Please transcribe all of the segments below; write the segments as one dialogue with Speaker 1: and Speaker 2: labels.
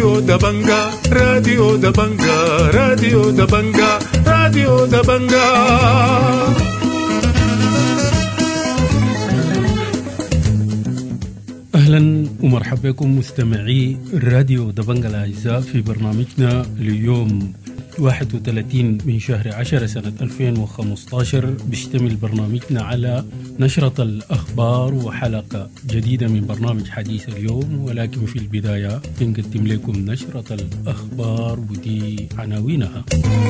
Speaker 1: راديو دبنجا راديو دبنجا راديو دبنجا راديو دبنجا. أهلا ومرحبا بكم مستمعي راديو دبنجا الأعزاء في برنامجنا اليوم 31 من شهر 10 سنة 2015. بيشتمل برنامجنا على نشرة الأخبار وحلقة جديدة من برنامج حديث اليوم، ولكن في البداية بنقدم لكم نشرة الأخبار ودي عناوينها.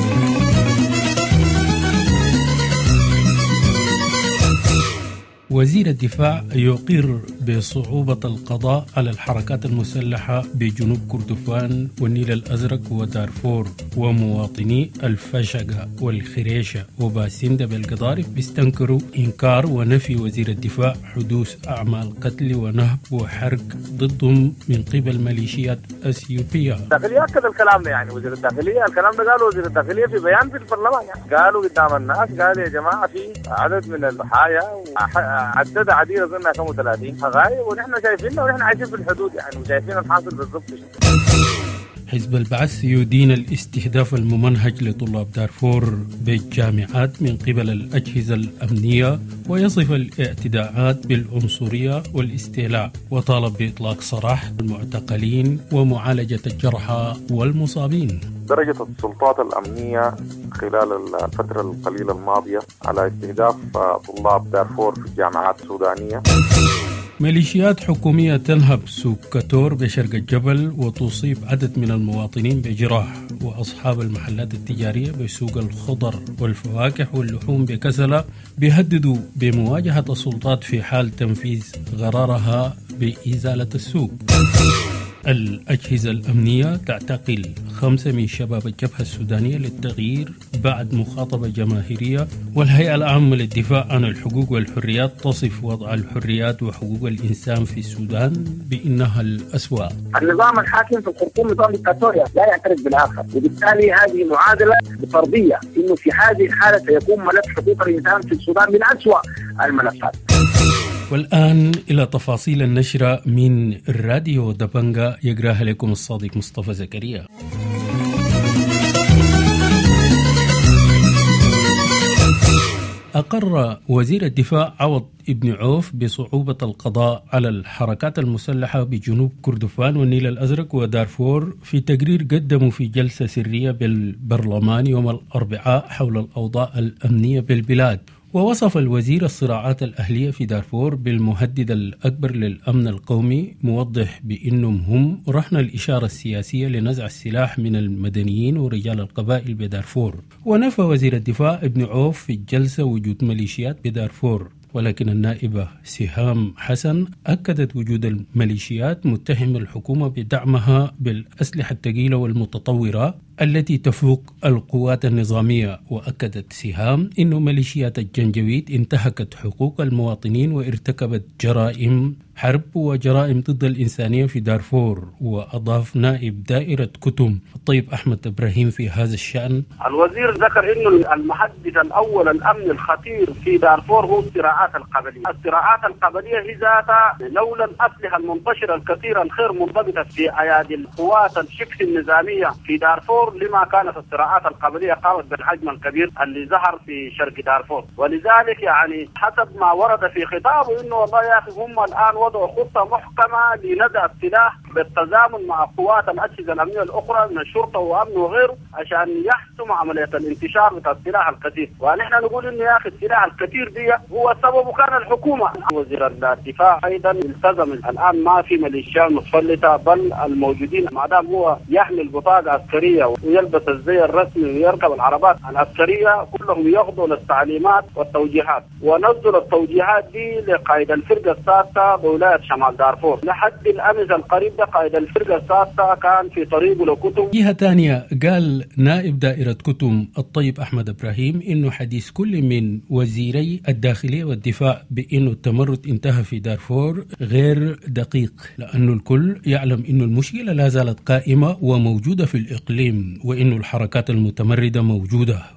Speaker 1: وزير الدفاع يقر بصعوبة القضاء على الحركات المسلحة بجنوب كردفان والنيل الأزرق ودارفور، ومواطني الفشقة والخريشة وباسندة بالقضارف بيستنكروا إنكار ونفي وزير الدفاع حدوث أعمال قتل ونهب وحرق ضدهم من قبل ميليشيات أثيوبية.
Speaker 2: الداخلية أكد الكلام ده، يعني وزير الداخلية الكلام ده قالوا وزير الداخلية في بيان في البرلمان، يعني قالوا قدام الناس، قالوا يا جماعة في عدد من الضحايا عدد عديد أظنها كم 30 حقائق، ونحن شايفينها ونحن عايشين في الحدود يعني وشايفين الحاصل بالضبط.
Speaker 1: حزب البعث يدين الاستهداف الممنهج لطلاب دارفور بالجامعات من قبل الأجهزة الأمنية، ويصف الاعتداءات بالعنصرية والاستيلاء، وطالب بإطلاق سراح المعتقلين ومعالجة الجرحى والمصابين.
Speaker 3: درجة السلطات الأمنية خلال الفترة القليلة الماضية على استهداف طلاب دارفور في الجامعات السودانية.
Speaker 1: ميليشيات حكومية تنهب سوق كتور بشرق الجبل وتصيب عدد من المواطنين بجراح، وأصحاب المحلات التجارية بسوق الخضر والفواكه واللحوم بكسلة بيهددوا بمواجهة السلطات في حال تنفيذ قرارها بإزالة السوق. الأجهزة الأمنية تعتقل 5 من شباب الجبهة السودانية للتغيير بعد مخاطبة جماهيرية. والهيئة العامة للدفاع عن الحقوق والحريات تصف وضع الحريات وحقوق الإنسان في السودان بأنها الأسوأ.
Speaker 2: النظام الحاكم في الخرطوم نظام ديكتاتوريا لا يعترف بالآخر، وبالتالي هذه معادلة بفرضية إنه في هذه الحالة سيكون ملف حقوق الإنسان في السودان من أسوأ الملفات.
Speaker 1: والآن إلى تفاصيل النشرة من الراديو دبنجا، يقراها لكم الصادق مصطفى زكريا. أقر وزير الدفاع عوض ابن عوف بصعوبة القضاء على الحركات المسلحة بجنوب كردفان والنيل الأزرق ودارفور في تقرير قدمه في جلسة سرية بالبرلمان يوم الأربعاء حول الأوضاع الأمنية بالبلاد. ووصف الوزير الصراعات الأهلية في دارفور بالمهدد الأكبر للأمن القومي، موضح بأنهم هم رهن الإشارة السياسية لنزع السلاح من المدنيين ورجال القبائل بدارفور. ونفى وزير الدفاع ابن عوف في الجلسة وجود ميليشيات بدارفور، ولكن النائبة سهام حسن أكدت وجود الميليشيات، متهم الحكومة بدعمها بالأسلحة الثقيلة والمتطورة التي تفوق القوات النظامية. وأكدت سهام أن ميليشيات الجنجويد انتهكت حقوق المواطنين وارتكبت جرائم حرب وجرائم ضد الإنسانية في دارفور. وأضاف نائب دائرة كتم الطيب أحمد إبراهيم في هذا الشأن:
Speaker 4: الوزير ذكر أنه المحدد الأول الأمن الخطير في دارفور هو الصراعات القبلية. الصراعات القبلية هي ذاتها لولا الأسلحة المنتشرة الكثيرة الخير منضبطة في أيادي القوات الشبه النظامية في دارفور لما كانت الصراعات القبلية قامت بالحجم الكبير اللي ظهر في شرق دارفور. ولذلك يعني حسب ما ورد في خطابه انه والله يا اخي هم الان وضعوا خطة محكمة لندى السلاح بالتزامن مع قوات الأجهزة الأمنية الأخرى من الشرطة وأمن وغيره عشان يحسم عملية الانتشار بتاع السلاح الكثير. ونحن نقول إنه يا أخي السلاح الكثير دي هو السبب كان الحكومة. وزير الدفاع أيضا التزم الآن ما في ميليشيات متسلطة، بل الموجودين ما دام هو يحمل بطاقة عسكرية ويلبس الزي الرسمي ويركب العربات العسكرية كلهم يخضعوا للتعليمات والتوجيهات. ونزل التوجيهات دي لقائد الفرقة السادسة بولاية شمال دارفور. لحد الأمس القريب ده قائد الفرقة السادسة كان في طريقه لكتم.
Speaker 1: جهة تانية قال نائب دائرة كتم الطيب أحمد إبراهيم إنه حديث كل من وزيري الداخلية والدفاع بإنه التمرد انتهى في دارفور غير دقيق، لأنه الكل يعلم إنه المشكلة لا زالت قائمة وموجودة في الإقليم، وإنه الحركات المتمردة موجودة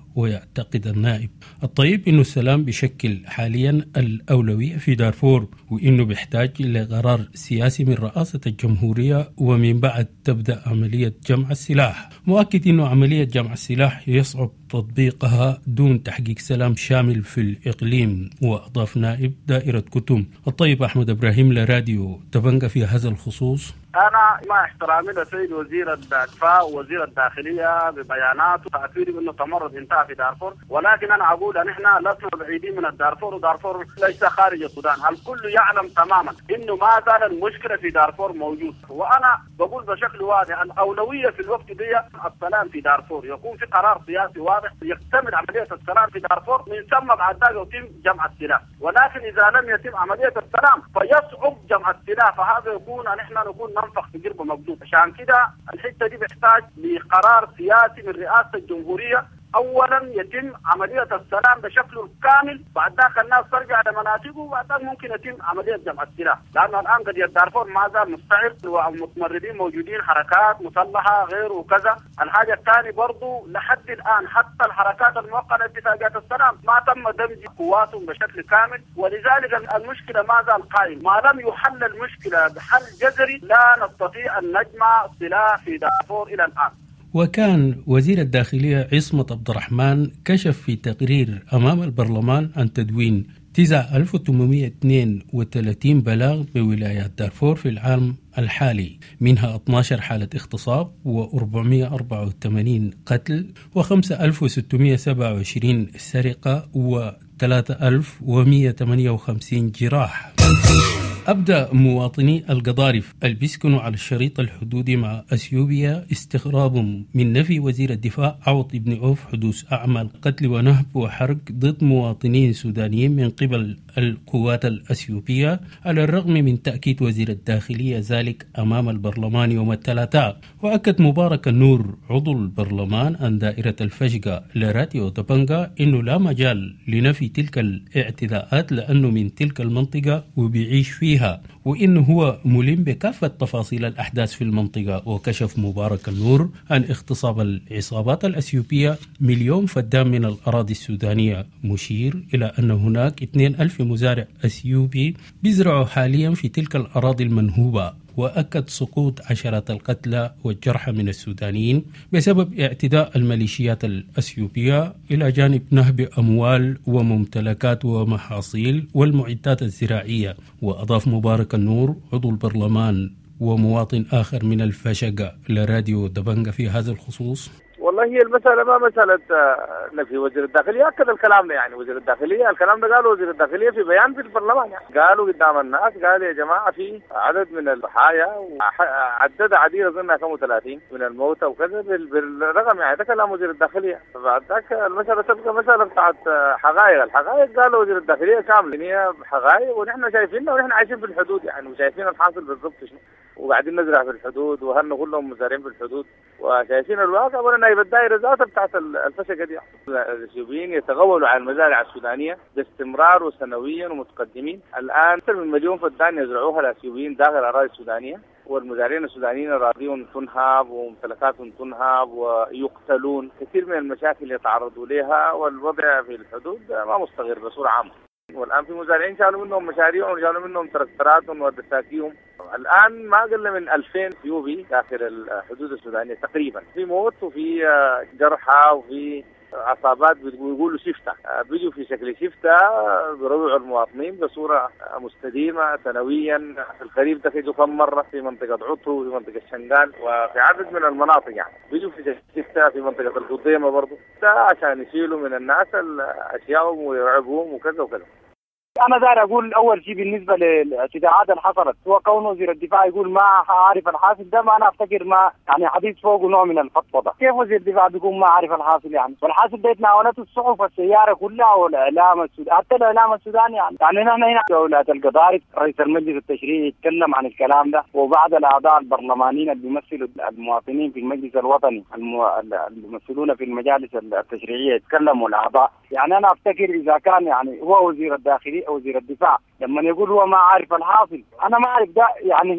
Speaker 1: ويعتقد النائب الطيب إنه السلام بشكل حاليا الأولوية في دارفور، وإنه بيحتاج إلى قرار سياسي من رئاسة الجمهورية ومن بعد تبدأ عملية جمع السلاح. مؤكد إنه عملية جمع السلاح يصعب تطبيقها دون تحقيق سلام شامل في الإقليم. وأضاف نائب دائرة كتم الطيب أحمد إبراهيم لراديو دبنجة في هذا الخصوص:
Speaker 4: أنا مع احترامي لسيد وزير الدفاع ووزير الداخلية ببيانات وتأكيد أنه تمرد انتهى في دارفور، ولكن أنا أقول أن إحنا لسنا بعيدين من الدارفور، ودارفور ليس خارج السودان. الكل يعلم تماما أنه ما زال المشكلة في دارفور موجود، وأنا بقول بشكل واضح الأولوية في الوقت دي السلام في دارفور، يكون في قرار سياسي واضح يكتمل عملية السلام في دارفور، من ثم بعد ذلك يتم جمع السلاح. ولكن إذا لم يتم عملية السلام فيصعب جمع السلاح، فهذا يكون أن إحنا نكون ننفخ في قرب مقدود. عشان كده الحته دي بيحتاج لقرار سياسي من رئاسه الجمهوريه، اولا يتم عمليه السلام بشكله الكامل، بعد ذاك الناس ترجع لمناطقه، وبعد ذاك ممكن يتم عمليه جمع السلاح، لانه الان قضيه دارفور ما زال مستعد والمتمردين موجودين، حركات مسلحه غيره وكذا. الحاجه الثانيه برضه لحد الان حتى الحركات الموقعه اتفاقيات السلام ما تم دمج قواتهم بشكل كامل، ولذلك المشكله ما زال قائم. ما لم يحل المشكله بحل جذري لا نستطيع ان نجمع سلاح في دارفور الى الان.
Speaker 1: وكان وزير الداخلية عصمت عبد الرحمن كشف في تقرير أمام البرلمان عن تدوين 9832 بلاغ بولايات دارفور في العام الحالي، منها 12 حالة اغتصاب و484 قتل و5627 سرقة و3158 جراح. أبدأ مواطني القضارف اللي بيسكنوا على الشريط الحدودي مع أثيوبيا استغرابهم من نفي وزير الدفاع عوض بن عوف حدوث أعمال قتل ونهب وحرق ضد مواطنين سودانيين من قبل القوات الأثيوبية، على الرغم من تأكيد وزير الداخلية ذلك أمام البرلمان يوم الثلاثاء. وأكد مبارك النور عضو البرلمان عن دائرة الفشقة لراديو دبنجة إنه لا مجال لنفي تلك الاعتداءات لأنه من تلك المنطقة وبيعيش فيها، وإنه هو ملم بكافة تفاصيل الأحداث في المنطقة. وكشف مبارك النور عن اغتصاب العصابات الأثيوبية 1,000,000 فدان من الأراضي السودانية، مشير إلى أن هناك 2,000 مزارع أثيوبي بيزرعوا حاليا في تلك الأراضي المنهوبة. وأكد سقوط عشرات القتلى والجرحى من السودانيين بسبب اعتداء الميليشيات الأثيوبية، إلى جانب نهب أموال وممتلكات ومحاصيل والمعدات الزراعية. وأضاف مبارك النور عضو البرلمان ومواطن آخر من الفشقة لراديو دبنجة في هذا الخصوص:
Speaker 2: والله هي المسألة ما مسألة نفي وزير الداخلية، أكد الكلام ده. يعني وزير الداخلية الكلام ده قاله وزير الداخلية في بيان في البرلمان، يعني قالوا قدام الناس، قال يا جماعة في عدد من الضحايا وعدد عديد أظنها كم 30 من الموتى وكذا بالرقم، يعني ده كلام وزير الداخلية. فبعد ذاك المسألة تبقى مسألة بتاعت حقائق. الحقائق قالوا وزير الداخلية كامل، هي حقائق ونحن شايفينها ونحن عايشين في الحدود، يعني وشايفين الحاصل بالضبط شنو، وقاعدين نزرع في الحدود وهن كلهم مزارعين في الحدود وشايفين الواقع. وانا نايب الدائره ذاتها بتاعت الفشقه دي، الاثيوبيين يتغولوا على المزارع السودانيه باستمرار وسنويا ومتقدمين. الان اكثر من 1,000,000 فدان يزرعوها الاثيوبيين داخل الاراضي السودانيه، والمزارعين السودانيين اراضيهم تنهب وممتلكاتهم تنهب ويقتلون. كثير من المشاكل يتعرضوا لها، والوضع في الحدود ما مستقر بصوره عامه. والآن في مزارعين شالوا منهم مشاريعهم وشالوا منهم تراكتراتهم ودساتيهم. الآن ما أقل من 2000 اثيوبي داخل الحدود السودانية تقريبا، في موت وفي جرحى وفي عصابات بيقولوا شفتة، بيجوا في شكل شفتة بيروعوا المواطنين بصورة مستديمة سنويا. في الخريف ده كيجوا كم مرة في منطقة عطو وفي منطقة شنغال وفي عدد من المناطق، يعني بيجوا في شفتة في منطقة القضيمة برضو، ده عشان يشيلوا من الناس أشياءهم ويرعبوهم وكذا وكذا.
Speaker 4: أنا داير أقول أول شيء بالنسبة للاعتداءات اللي حصلت، هو كون وزير الدفاع يقول ما عارف الحاصل، ده ما أنا أفتكر ما يعني حديث فوق نوع من الفضفضة. كيف وزير الدفاع بيقول ما عارف الحاصل يعني؟ والحاصل ده تناولته الصحف والسيارة كلها والإعلام السوداني، حتى الإعلام السوداني يعني نحن هنا دولة القضارف رئيس المجلس التشريعي يتكلم عن الكلام ده، وبعض الأعضاء البرلمانيين اللي بيمثلوا المواطنين في المجلس الوطني اللي بيمثلون في المجالس التشريعية يتكلموا الأعضاء. يعني أنا أفتكر إذا كان يعني هو وزير الداخلية أو وزير الدفاع لما يقول هو ما عارف الحاصل، أنا ما أعرف ده يعني هو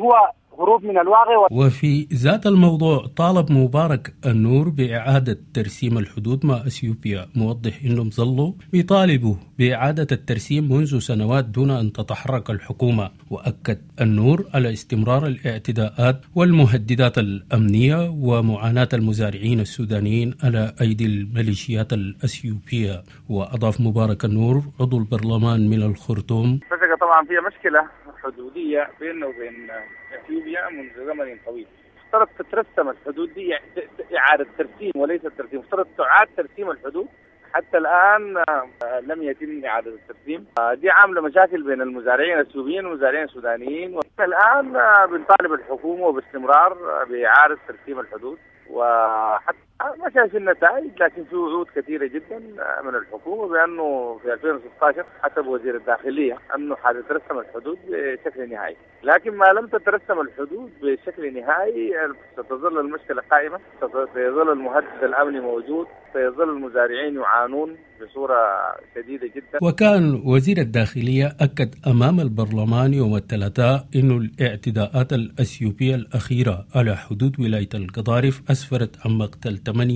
Speaker 4: هروب من الواقع.
Speaker 1: وفي ذات الموضوع طالب مبارك النور بإعادة ترسيم الحدود مع أثيوبيا، موضح أنهم ظلوا بيطالبوا بإعادة الترسيم منذ سنوات دون أن تتحرك الحكومة. وأكد النور على استمرار الاعتداءات والمهددات الأمنية ومعاناة المزارعين السودانيين على أيدي الميليشيات الأثيوبية. وأضاف مبارك النور عضو البرلمان من الخرطوم:
Speaker 2: طبعا فيها مشكلة حدودية بيننا وبين اثيوبيا منذ زمن طويل. افترض تترسم الحدود دي إعادة ترسيم وليس الترسيم، افترض تعاد ترسيم الحدود. حتى الآن لم يتم إعادة الترسيم. دي عاملة مشاكل بين المزارعين الأثيوبيين والمزارعين السودانيين. الآن بنطالب الحكومة باستمرار بإعادة ترسيم الحدود، وحتى ما شايف النتائج، لكن في وعود كثيرة جدا من الحكومة بأنه في 2016 حسب وزير الداخلية أنه حتترسم الحدود بشكل نهائي، لكن ما لم تترسم الحدود بشكل نهائي ستظل المشكلة قائمة، سيظل المهدد الأمني موجود، سيظل المزارعين يعانون بصورة شديدة جدا.
Speaker 1: وكان وزير الداخلية أكد أمام البرلمان يوم الثلاثاء أن الاعتداءات الأثيوبية الأخيرة على حدود ولاية القضارف أسفرت عن مقتل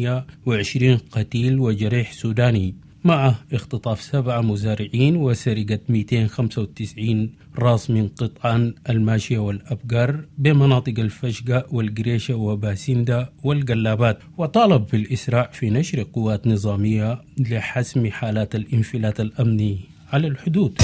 Speaker 1: 28 قتيل وجريح سوداني، مع اختطاف 7 مزارعين وسرقة 295 راس من قطعان الماشية والأبقار بمناطق الفشقة والقريشة وباسندا والقلابات. وطالب بالإسراع في نشر قوات نظامية لحسم حالات الانفلات الأمني على الحدود.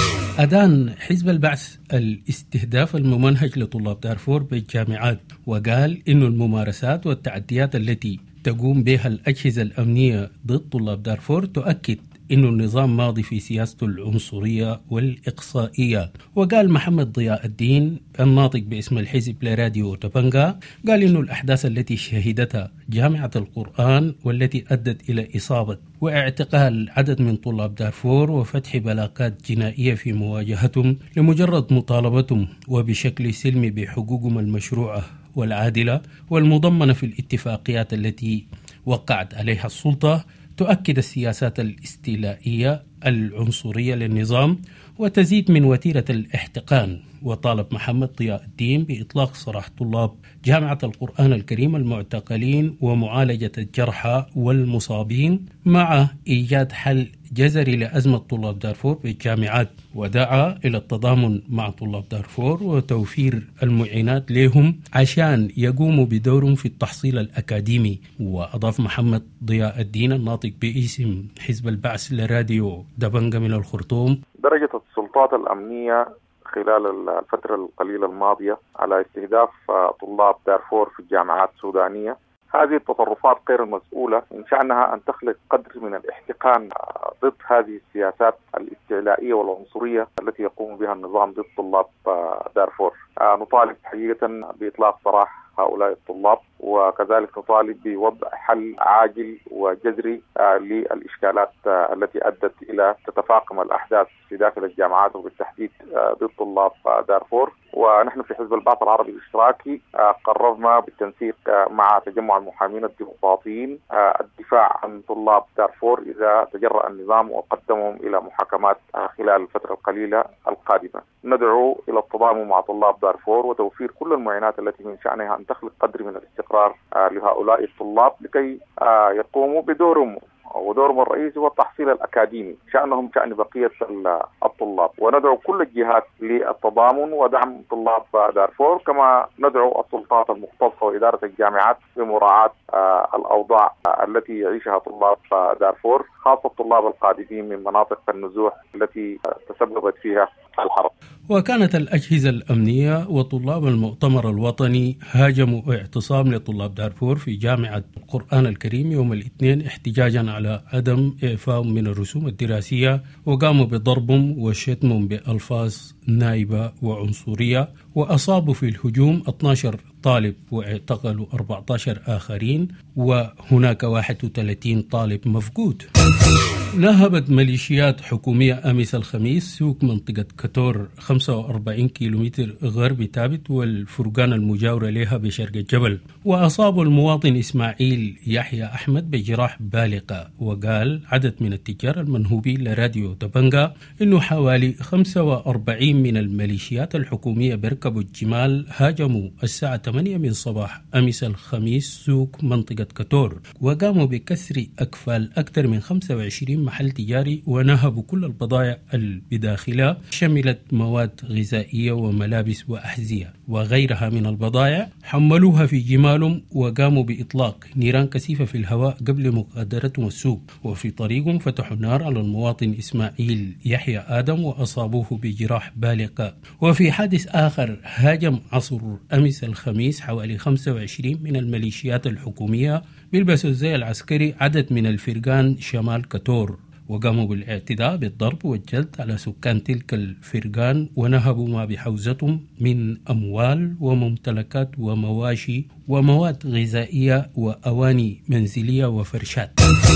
Speaker 1: أدان حزب البعث الاستهداف الممنهج لطلاب دارفور بالجامعات، وقال إن الممارسات والتعديات التي تقوم بها الأجهزة الأمنية ضد طلاب دارفور تؤكد إنه النظام ماضي في سياسته العنصرية والإقصائية. وقال محمد ضياء الدين الناطق باسم الحزب لراديو تبنغا، قال إنه الأحداث التي شهدتها جامعة القرآن والتي أدت إلى إصابة واعتقال عدد من طلاب دارفور وفتح بلاغات جنائية في مواجهتهم لمجرد مطالبتهم وبشكل سلمي بحقوقهم المشروعة والعادلة والمضمنة في الاتفاقيات التي وقعت عليها السلطة، تؤكد السياسات الاستيلائية العنصرية للنظام وتزيد من وتيرة الاحتقان. وطالب محمد ضياء الدين بإطلاق سراح طلاب جامعة القرآن الكريم المعتقلين ومعالجة الجرحى والمصابين مع إيجاد حل جذري لأزمة طلاب دارفور بالجامعات، ودعا إلى التضامن مع طلاب دارفور وتوفير المعينات لهم عشان يقوموا بدورهم في التحصيل الأكاديمي. وأضاف محمد ضياء الدين الناطق باسم حزب البعث لراديو دبنغا من الخرطوم:
Speaker 3: درجة السلطات الأمنية خلال الفترة القليلة الماضية على استهداف طلاب دارفور في الجامعات السودانية، هذه التصرفات غير المسؤولة إن شأنها أن تخلق قدر من الاحتقان ضد هذه السياسات الاستعلائية والعنصرية التي يقوم بها النظام ضد طلاب دارفور. نطالب حقيقة بإطلاق سراح هؤلاء الطلاب، وكذلك نطالب بوضع حل عاجل وجذري للإشكالات التي أدت إلى تتفاقم الأحداث في داخل الجامعات وبالتحديد ضد طلاب دارفور. ونحن في حزب البعث العربي الاشتراكي قررنا بالتنسيق مع تجمع المحامين الديمقراطيين الدفاع عن طلاب دارفور إذا تجرأ النظام وقدمهم إلى محاكمات خلال الفترة القليلة القادمة. ندعو إلى التضامن مع طلاب دارفور وتوفير كل المعينات التي من شأنها أن تخلق قدر من الاستقرار لهؤلاء الطلاب لكي يقوموا بدورهم، ودورهم الرئيسي هو التحصيل الأكاديمي، شأنهم شأن بقية الطلاب. وندعو كل الجهات للتضامن ودعم طلاب دارفور، كما ندعو السلطات المختصة وإدارة الجامعات بمراعاة الأوضاع التي يعيشها طلاب دارفور، خاصة الطلاب القادمين من مناطق النزوح التي تسببت فيها الحرب.
Speaker 1: وكانت الأجهزة الأمنية وطلاب المؤتمر الوطني هاجموا اعتصام لطلاب دارفور في جامعة القرآن الكريم يوم الاثنين احتجاجا على عدم إعفائهم من الرسوم الدراسية، وقاموا بضربهم وشتمهم بألفاظ نائبة وعنصرية، وأصابوا في الهجوم 12 طالب واعتقلوا 14 آخرين، وهناك 31 طالب مفقود. نهبت ميليشيات حكومية أمس الخميس سوق منطقة كتور 45 كيلومتر غرب تابت والفرقان المجاورة لها بشرق الجبل، وأصابوا المواطن إسماعيل يحيى أحمد بجراح بالغة. وقال عدد من التجار المنهوبين لراديو دبنجا إنه حوالي 45 من الميليشيات الحكومية بيركبوا الجمال هاجموا الساعة 8 من صباح أمس الخميس سوق منطقة كتور، وقاموا بكسر أكفال أكثر من 25 محل تجاري، ونهبوا كل البضائع بداخلها شملت مواد غذائية وملابس وأحذية وغيرها من البضائع، حملوها في جمالهم وقاموا بإطلاق نيران كثيفة في الهواء قبل مغادرتهم السوق. وفي طريقهم فتحوا النار على المواطن إسماعيل يحيى آدم وأصابوه بجراح بالغة. وفي حادث آخر هاجم عصر أمس الخميس حوالي 25 من الميليشيات الحكومية بيلبسوا الزي العسكري عدد من الفرقان شمال كتور، وقاموا بالاعتداء بالضرب والجلد على سكان تلك الفرقان، ونهبوا ما بحوزتهم من أموال وممتلكات ومواشي ومواد غذائية وأواني منزلية وفرشات.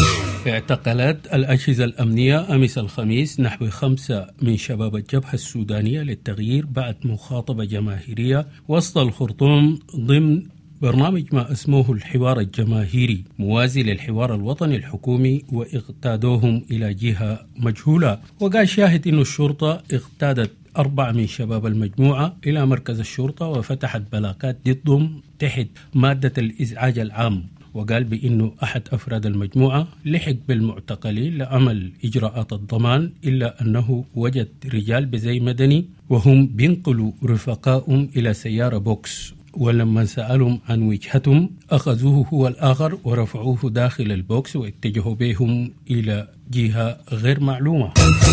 Speaker 1: اعتقلت الأجهزة الأمنية أمس الخميس نحو 5 من شباب الجبهة السودانية للتغيير بعد مخاطبة جماهيرية وسط الخرطوم ضمن برنامج ما اسمه الحوار الجماهيري موازي للحوار الوطني الحكومي، واغتادوهم إلى جهة مجهولة. وقال شاهد إنه الشرطة اغتادت 4 من شباب المجموعة إلى مركز الشرطة وفتحت بلاغات ضدهم تحت مادة الإزعاج العام. وقال بأنه أحد أفراد المجموعة لحق بالمعتقلين لعمل إجراءات الضمان، إلا أنه وجد رجال بزي مدني وهم بينقلوا رفقائهم إلى سيارة بوكس، ولما سألهم عن وجهتهم أخذوه هو الآخر ورفعوه داخل البوكس واتجهوا بهم إلى جهة غير معلومة.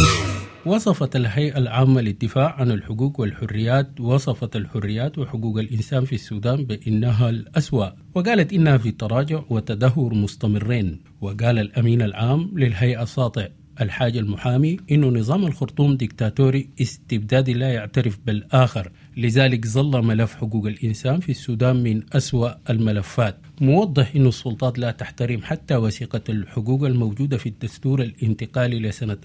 Speaker 1: وصفت الهيئة العامة للدفاع عن الحقوق والحريات وصفت الحريات وحقوق الإنسان في السودان بأنها الأسوأ، وقالت إنها في تراجع وتدهور مستمرين. وقال الأمين العام للهيئة ساطع الحاج المحامي إنه نظام الخرطوم ديكتاتوري استبدادي لا يعترف بالآخر، لذلك ظل ملف حقوق الإنسان في السودان من أسوأ الملفات، موضح إنه السلطات لا تحترم حتى وثيقة الحقوق الموجودة في الدستور الانتقالي لسنة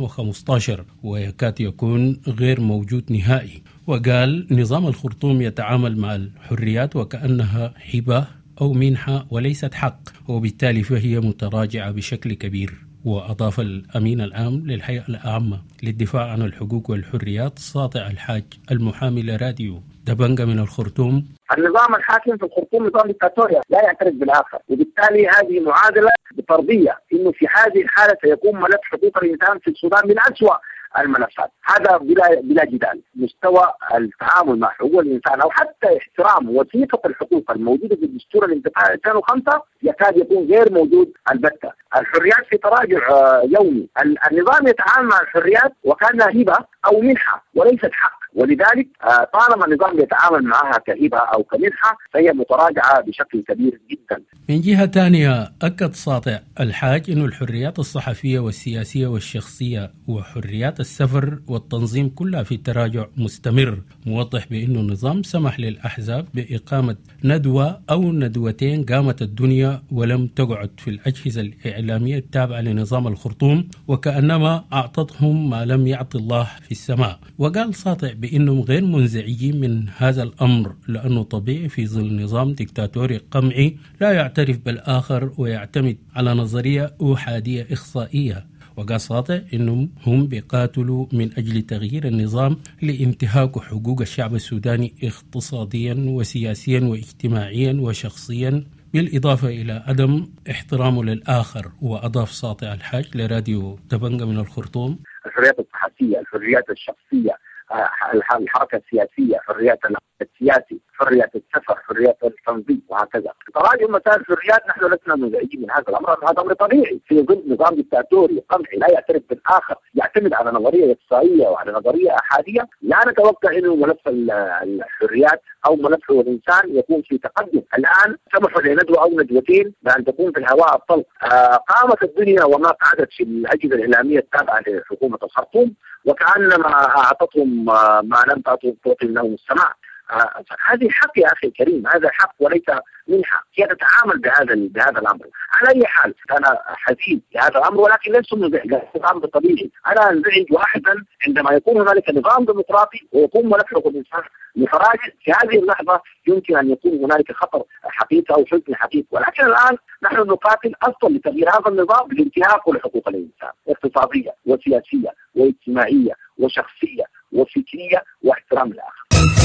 Speaker 1: 2015 ويكاد يكون غير موجود نهائي. وقال نظام الخرطوم يتعامل مع الحريات وكأنها هبة أو منحة وليست حق، وبالتالي فهي متراجعة بشكل كبير. وأضاف الأمين العام للهيئة العامة للدفاع عن الحقوق والحريات ساطع الحاج المحامي لراديو دبنجا من الخرطوم:
Speaker 5: النظام الحاكم في الخرطوم نظام ديكتاتوريا لا يعترف بالآخر، وبالتالي هذه معادلة طردية، إنه في هذه الحالة سيكون ملف حقوق الإنسان في السودان من أسوأ الملفات. هذا بلا جدال. مستوى التعامل مع حقوق الإنسان أو حتى احترام وثيقة الحقوق الموجودة في الدستور الانتقالي 2005 يكاد يكون غير موجود البتة. الحريات في تراجع يومي. النظام يتعامل مع الحريات وكأنها هبة أو منحة وليست حق، ولذلك طالما النظام يتعامل معها كهبة أو كمنحة فهي متراجعة بشكل كبير جدا.
Speaker 1: من جهة ثانية أكد ساطع الحاج أن الحريات الصحفية والسياسية والشخصية وحريات السفر والتنظيم كلها في تراجع مستمر، موضح بأن النظام سمح للأحزاب بإقامة ندوة أو ندوتين قامت الدنيا ولم تقعد في الأجهزة الإعلامية التابعة لنظام الخرطوم، وكأنما أعطتهم ما لم يعطي الله في السماء. وقال ساطع بأنهم غير منزعجين من هذا الأمر لأنه طبيعي في ظل نظام ديكتاتوري قمعي لا يعترف بالآخر ويعتمد على نظرية أحادية إخصائية. وقال ساطع أنهم هم بيقاتلوا من أجل تغيير النظام لانتهاك حقوق الشعب السوداني اقتصاديا وسياسيا واجتماعيا وشخصيا، بالإضافة إلى عدم احترامه للآخر. وأضاف ساطع الحاج لراديو دبنجا من الخرطوم:
Speaker 5: الحريات الصحفية، الحريات الشخصية، الحركة السياسية، حريات السياسي، حرية السفر، حرية التنظيم، وهكذا. تراجع مسائل الحريات نحن لسنا منزعجين من هذا الأمر، هذا أمر طبيعي في ظل نظام ديكتاتوري قمعي لا يعترف بالآخر، يعتمد على نظرية إقصائية وعلى نظرية أحادية. لا نتوقع إنه ملف الحريات أو ملف الإنسان يكون في تقدم. الآن سمحوا لندوة أو ندوتين بأن تكون في الهواء الطلق. قامت الدنيا وما قعدت في الأجهزة الإعلامية التابعة لحكومة الخرطوم، وكأنما أعطتهم ما لم تعطي لهم السماء. هذه حق يا أخي الكريم، هذا حق وليس منحة. هي تتعامل بهذا الأمر. على أي حال أنا حزين لهذا الأمر، ولكن ليس منزعج، الأمر طبيعي. أنا أنزعج واحدا عندما يكون هنالك نظام ديمقراطي ويكون ملفق الإنسان لفراغ. في هذه اللحظة يمكن أن يكون هنالك خطر حقيقي أو حزن حقيقي، ولكن الآن نحن نقاتل أصلا لتغيير هذا النظام بالانتهاك لحقوق الإنسان، اقتصادية وسياسية واجتماعية وشخصية وفكرية واحترام الآخر.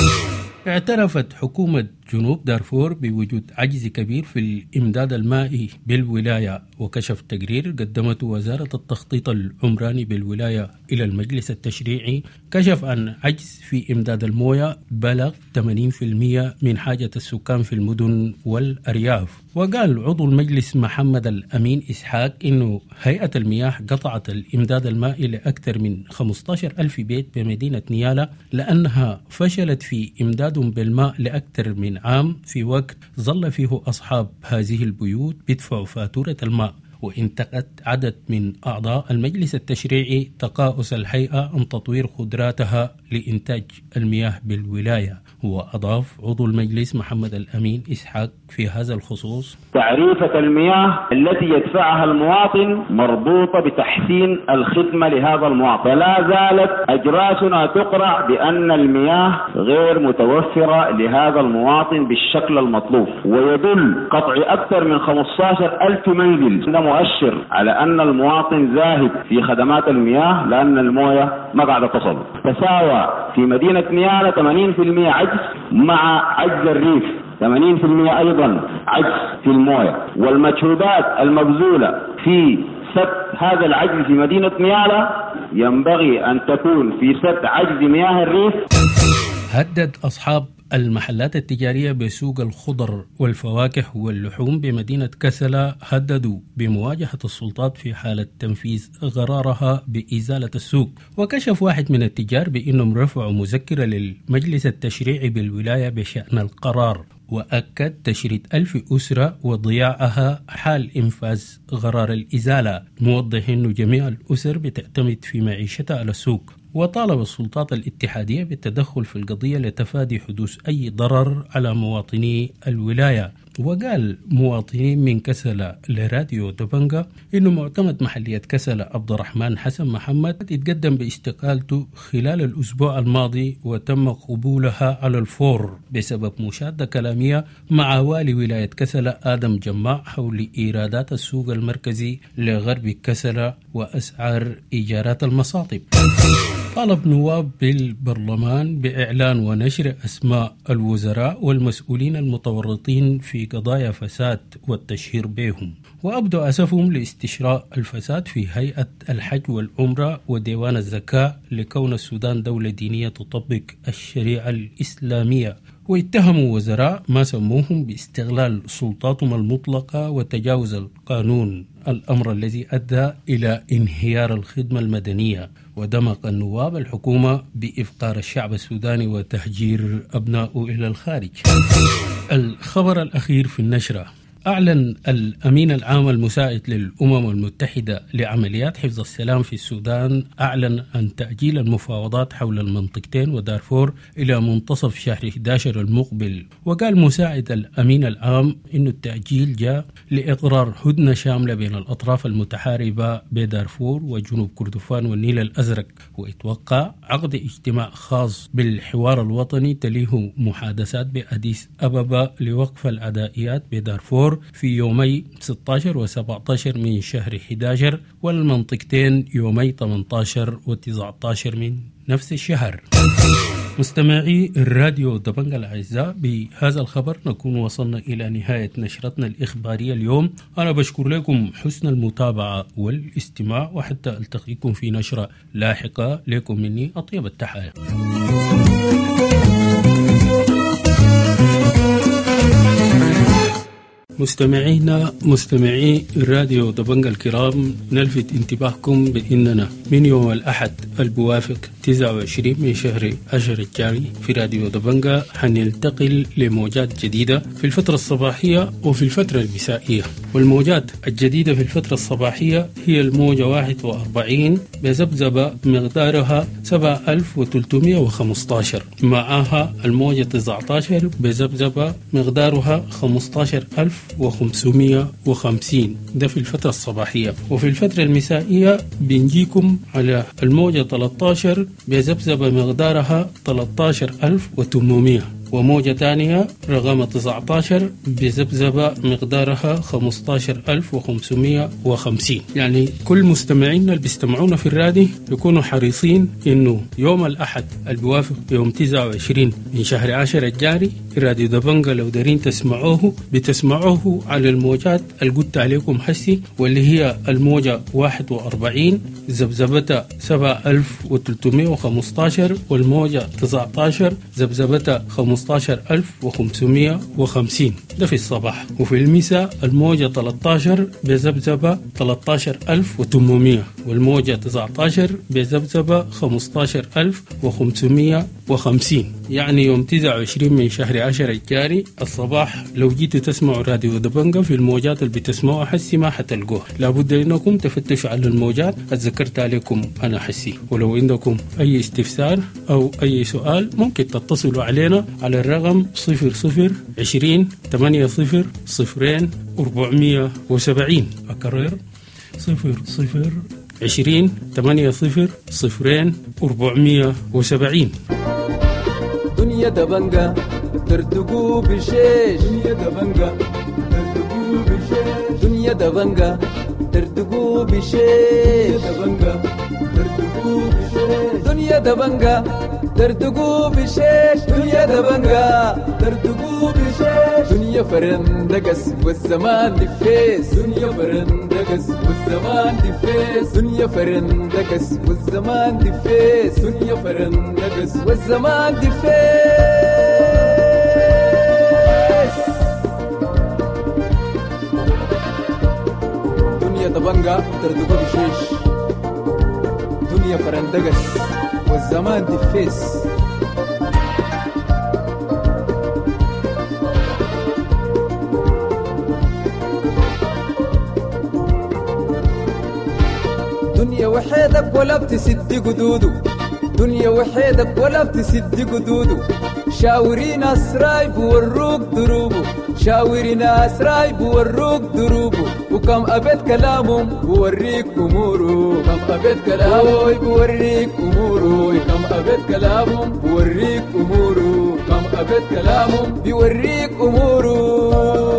Speaker 1: اعترفت حكومة جنوب دارفور بوجود عجز كبير في الإمداد المائي بالولاية، وكشف تقرير قدمته وزارة التخطيط العمراني بالولاية إلى المجلس التشريعي كشف عن عجز في إمداد الموية بلغ 80% من حاجة السكان في المدن والأرياف. وقال عضو المجلس محمد الأمين إسحاق إنه هيئة المياه قطعت الإمداد المائي لأكثر من 15,000 بيت بمدينة نيالا لأنها فشلت في إمدادهم بالماء لأكثر من عام، في وقت ظل فيه أصحاب هذه البيوت بيدفعوا فاتورة الماء. وانتقد عدد من أعضاء المجلس التشريعي تقاعس الهيئة عن تطوير قدراتها لإنتاج المياه بالولاية. وأضاف عضو المجلس محمد الأمين إسحاق في هذا الخصوص:
Speaker 6: تعريفة المياه التي يدفعها المواطن مربوطة بتحسين الخدمة لهذا المواطن، فلا زالت أجراسنا تقرع بأن المياه غير متوفرة لهذا المواطن بالشكل المطلوب، ويدل قطع أكثر من 15,000 منزل ده مؤشر على أن المواطن زاهد في خدمات المياه لأن الموية ما قاعدة تصل. تساوى في مدينة نيالا 80% عجز مع عجز الريف، 80% أيضا عجز في الموية، والمجهودات المبذولة في سد هذا العجز في مدينة نيالا ينبغي أن تكون في سد عجز مياه الريف.
Speaker 1: هدد أصحاب المحلات التجارية بسوق الخضر والفواكه واللحوم بمدينة كسلا هددوا بمواجهة السلطات في حالة تنفيذ قرارها بإزالة السوق. وكشف واحد من التجار بأنهم رفعوا مذكرة للمجلس التشريعي بالولاية بشأن القرار، وأكد تشريد 1000 أسرة وضياعها حال إنفاذ قرار الإزالة، موضح أن جميع الأسر بتعتمد في معيشتها على السوق. وطالب السلطات الاتحادية بالتدخل في القضية لتفادي حدوث أي ضرر على مواطني الولاية. وقال مواطنين من كسلا لراديو دبنجا إنه معتمد محلية كسلا عبد الرحمن حسن محمد اتقدم باستقالته خلال الأسبوع الماضي، وتم قبولها على الفور بسبب مشادة كلامية مع والي ولاية كسلا آدم جماع حول إيرادات السوق المركزي لغرب كسلا وأسعار إيجارات المصاطب. طالب نواب بالبرلمان بإعلان ونشر أسماء الوزراء والمسؤولين المتورطين في قضايا فساد والتشهير بهم، وأبدوا أسفهم لاستشراء الفساد في هيئة الحج والعمرة وديوان الزكاة لكون السودان دولة دينية تطبق الشريعة الإسلامية. واتهموا وزراء ما سموهم باستغلال سلطاتهم المطلقة وتجاوز القانون، الأمر الذي أدى إلى انهيار الخدمة المدنية. ودمق النواب الحكومة بإفقار الشعب السوداني وتهجير أبنائه إلى الخارج. الخبر الأخير في النشرة: أعلن الأمين العام المساعد للأمم المتحدة لعمليات حفظ السلام في السودان أعلن عن تأجيل المفاوضات حول المنطقتين ودارفور إلى منتصف شهر 11 المقبل. وقال مساعد الأمين العام إنه التأجيل جاء لإقرار هدنة شاملة بين الأطراف المتحاربة بدارفور وجنوب كردفان والنيل الأزرق، ويتوقع عقد اجتماع خاص بالحوار الوطني تليه محادثات بأديس أبابا لوقف العدائيات بدارفور في يومي 16 و 17 من شهر 11، والمنطقتين يومي 18 و 19 من نفس الشهر. مستمعي الراديو دبنجا الأعزاء، بهذا الخبر نكون وصلنا إلى نهاية نشرتنا الإخبارية اليوم. أنا بشكر لكم حسن المتابعة والاستماع، وحتى ألتقيكم في نشرة لاحقة. لكم مني أطيب التحايا. مستمعي الراديو دبنجا الكرام، نلفت انتباهكم بأننا من يوم الأحد البوافق 29 من شهر أشهر الجاري في راديو دبنجا حننتقل لموجات جديدة في الفترة الصباحية وفي الفترة المسائية. والموجات الجديدة في الفترة الصباحية هي الموجة 41 بذبذبة مقدارها 7315، معها الموجة 19 بذبذبة مقدارها 15550. ده في الفترة الصباحية. وفي الفترة المسائية بنجيكم على الموجة 13 بذبذبة مقدارها 13800، وموجة ثانية رقم 19 بذبذبة مقدارها 15550. يعني كل مستمعينا اللي بيستمعونا في الراديو يكونوا حريصين إنه يوم الأحد البوافق يوم 29 من شهر 10 الجاري راديو دبنجا لو دارين تسمعوه بتسمعوه على الموجات اللي قلت عليكم حسي، واللي هي الموجة 41 ذبذبتها 7315، والموجة 19 ذبذبتها 15550. ده في الصباح. وفي المساء الموجة 13 بذبذبة 13800، والموجة 19 بذبذبة 15550. يعني يوم 29 من شهر 10 الجاري الصباح لو جيتوا تسمعوا راديو دبنجا في الموجات اللي بتسمعوها حسي ما حتلقوها، لابد انكم تفتشوا على الموجات ذكرت عليكم انا حسي. ولو عندكم اي استفسار او اي سؤال ممكن تتصلوا علينا على الرقم 0020 80 0470. أكرر 0020 80 0470.
Speaker 7: دنيا دبنجا ترتقو بشيش، دنيا دبنجا ترتقو بشيش، دنيا دبنجا ترتقو بشيش، دنيا دبنجا ترتقو بشيش، دنيا دبنجا ترتقو بشيش، دنيا فرندقس والزمان دفيس، دنيا فرندقس والزمان دفيس، دنيا فرندقس والزمان دفيس، دنيا فرندقس والزمان دفيس. دنيا دبنجا ترتقو بشيش، دنيا فرندقس والزمان دفيس. دنيا وحيدك ولا بتسد قدودو، دنيا وحيدك ولا بتسد قدودو، شاورين أسراي بوروك دروبو، شاورين أسراي بوروك دروبو، وكم أبد كلامهم بوريك أمورو، كم أبد كلامهم بوريك أمورو، كم أبد كلامهم بوريك أمورو، كم أبد كلامهم بوريك أمورو.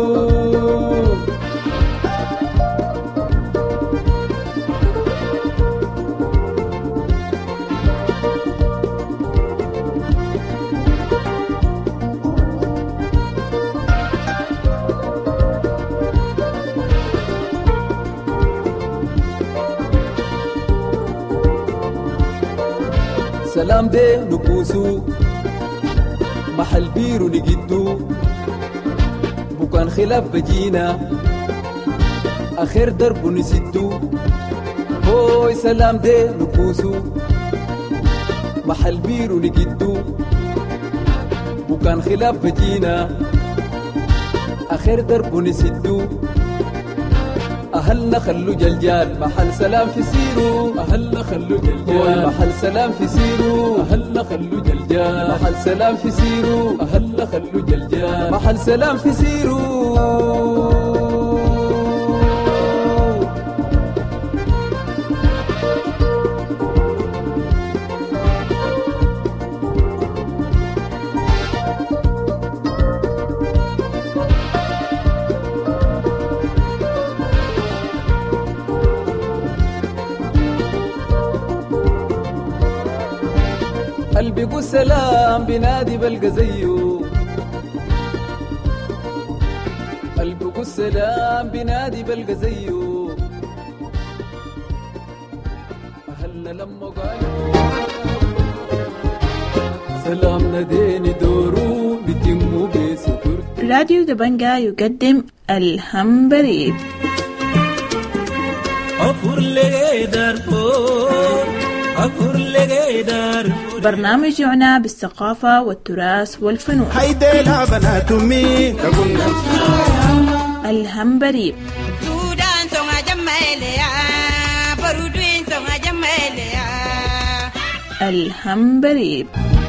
Speaker 7: سلام دي نقوسو محل بيرو نجدو، بكان خلاف بجينا آخر درب نسدو. هوي سلام دي نقوسو محل بيرو نجدو، بكان خلاف بجينا آخر درب نسدو. أهلنا خلو جلجال محل سلام في سيرو، أهلنا خلو جلجال محل سلام في سيرو، أهلنا خلو جلجال محل سلام في سيرو، أهلنا خلو جلجال محل سلام في سيرو. قلبي قو سلام بنادي بلقى زيه، قلبي قو سلام بنادي بلقى زيه. أهلنا لما قالوا سلام ناديني دورو بتمو بستر.
Speaker 8: راديو دبنجا يقدم الهم بريد.
Speaker 9: أفور لغي دارفور، أفور لغي
Speaker 8: برنامج يعنى بالثقافة والتراث والفنون. الهمبريب الهمبريب.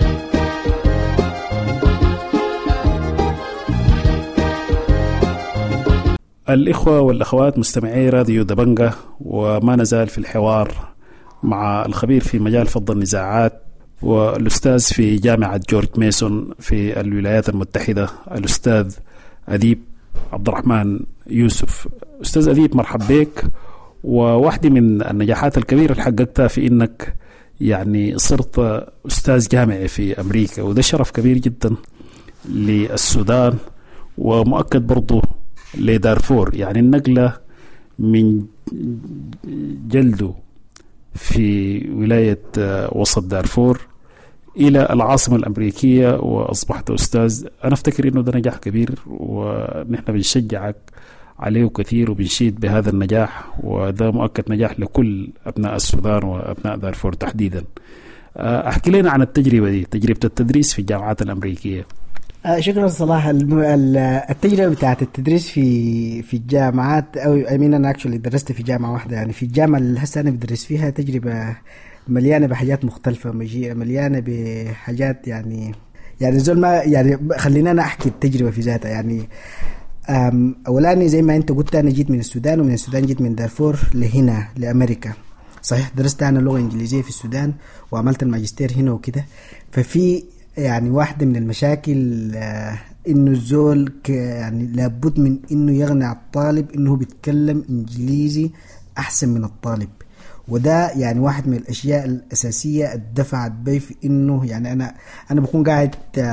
Speaker 9: الإخوة والأخوات مستمعي راديو دبنجة، وما نزال في الحوار مع الخبير في مجال فض النزاعات والأستاذ في جامعة جورج ميسون في الولايات المتحدة، الأستاذ أديب عبد الرحمن يوسف. أستاذ أديب، مرحب بك. وواحدة من النجاحات الكبيرة اللي حققتها في إنك يعني صرت أستاذ جامعي في أمريكا، وده شرف كبير جدا للسودان ومؤكد برضو لدارفور. يعني النقلة من جلده في ولاية وسط دارفور إلى العاصمة الأمريكية وأصبحت أستاذ، أنا أفتكر إنه ده نجاح كبير، ونحن بنشجعك عليه كثير وبنشيد بهذا النجاح، وده مؤكد نجاح لكل أبناء السودان وأبناء دارفور تحديدا. أحكي لنا عن التجربة دي، تجربة التدريس في الجامعات الأمريكية.
Speaker 10: شكرا صلاح. التجربة بتاعت التدريس في الجامعات، أو أنا actually درست في جامعة واحدة، يعني في الجامعة اللي هسه أنا بدرس فيها تجربة مليانة بحاجات مختلفة، مليانة بحاجات يعني زول ما يعني خلينا أنا أحكي التجربة في ذاتها. يعني أولاني زي ما أنت قلت، أنا جيت من السودان، ومن السودان جيت من دارفور لهنا لأمريكا. صحيح درست أنا لغة إنجليزية في السودان وعملت الماجستير هنا وكده. ففي يعني واحدة من المشاكل إنه الزول يعني لابد من إنه يغني الطالب إنه بيتكلم إنجليزي أحسن من الطالب، وده يعني واحد من الأشياء الأساسية الدفعت بي في إنه يعني أنا بكون قاعد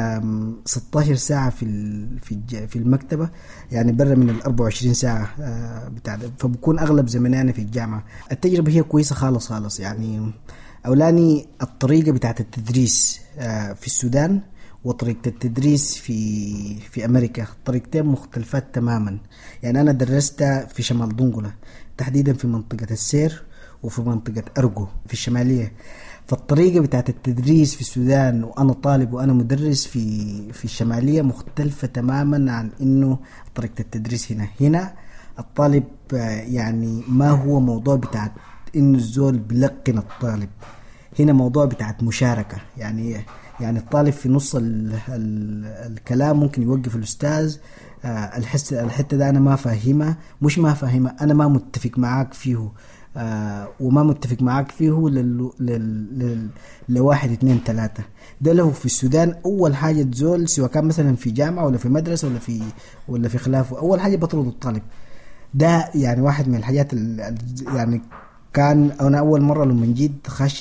Speaker 10: 16 ساعة في المكتبة، يعني برا من 24 ساعة بتاع، فبكون أغلب زماني في الجامعة. التجربة هي كويسة خالص. يعني أولاني الطريقة بتاعت التدريس في السودان وطريقة التدريس في أمريكا طريقتين مختلفات تماما. يعني أنا درست في شمال دنقلة، تحديدا في منطقة السير وفي منطقة أرجو في الشمالية. فالطريقة بتاعت التدريس في السودان وأنا طالب وأنا مدرس في الشمالية مختلفة تماما عن إنه طريقة التدريس هنا الطالب يعني ما هو موضوع بتاعت إنه الزول بلقن الطالب، هنا موضوع بتاعت مشاركة. يعني الطالب في نص الكلام ممكن يوقف الأستاذ، الحتة ده أنا ما فاهمها، مش ما فاهمها، أنا ما متفق معاك فيه، وما متفق معاك فيه لواحد اتنين تلاتة. ده له في السودان أول حاجة تزول، سواء كان مثلا في جامعة ولا في مدرسة ولا في خلافه، أول حاجة بطرد الطالب. ده يعني واحد من الحاجات يعني كان أنا أول مرة لما جيت خش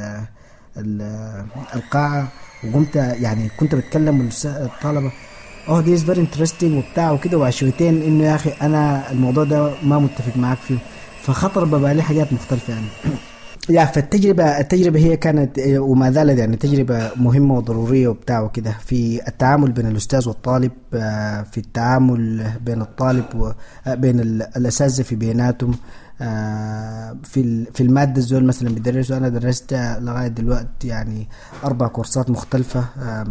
Speaker 10: القاعة وقمت يعني كنت بتكلم الطلبة this is very interesting وبتاع وكده، وعشوتين إنه يا أخي أنا الموضوع ده ما متفق معاك فيه، فخطر ببالي حاجات مختلفة يعني. فالتجربة هي كانت وما زالت يعني تجربة مهمة وضرورية وبتاع وكده، في التعامل بين الأستاذ والطالب، في التعامل بين الطالب وبين الأساتذة في بيناتهم، في المادة الزول مثلا بدرسه. أنا درست لغاية دلوقتي يعني 4 كورسات مختلفة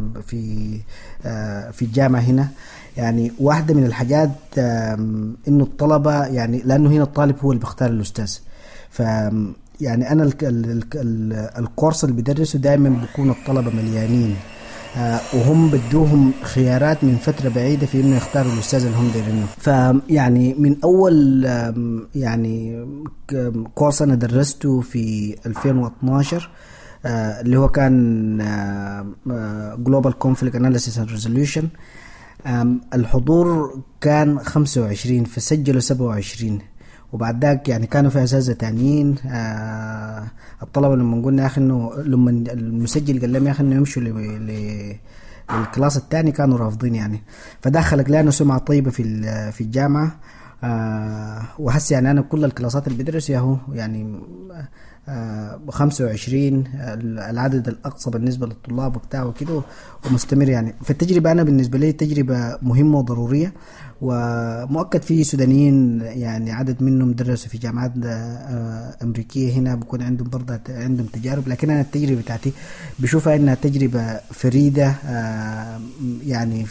Speaker 10: في الجامعة هنا. يعني واحدة من الحاجات إنه الطلبة يعني لأنه هنا الطالب هو اللي بيختار الأستاذ، يعني أنا الكورس اللي بدرسه دائما بيكون الطلبة مليانين، وهم بدوهم خيارات من فترة بعيدة في إنه يختاروا الأستاذ اللي هم دايرينه. فيعني من أول يعني كورس أنا درسته في 2012 اللي هو كان Global Conflict Analysis and Resolution، الحضور كان 25 فسجلوا 27، وبعد ذاك يعني كانوا في أساتذة تانيين. الطلبة لما قلنا يا أخي إنه لما المسجل قال لهم يا أخي إنه يمشوا للكلاس الثاني كانوا رافضين يعني. فده خلق لنا سمعة طيبة في الجامعة. وهسه يعني أنا كل الكلاسات اللي بدرس ياهو يعني 25 العدد الأقصى بالنسبة للطلاب وبتاع وكده ومستمر يعني. فالتجربة أنا بالنسبة لي تجربة مهمة وضرورية، ومؤكد في سودانيين يعني عدد منهم درسوا في جامعات أمريكية هنا بكون عندهم برضه عندهم تجارب، لكن أنا التجربة بتاعتي بشوفها إنها تجربة فريدة يعني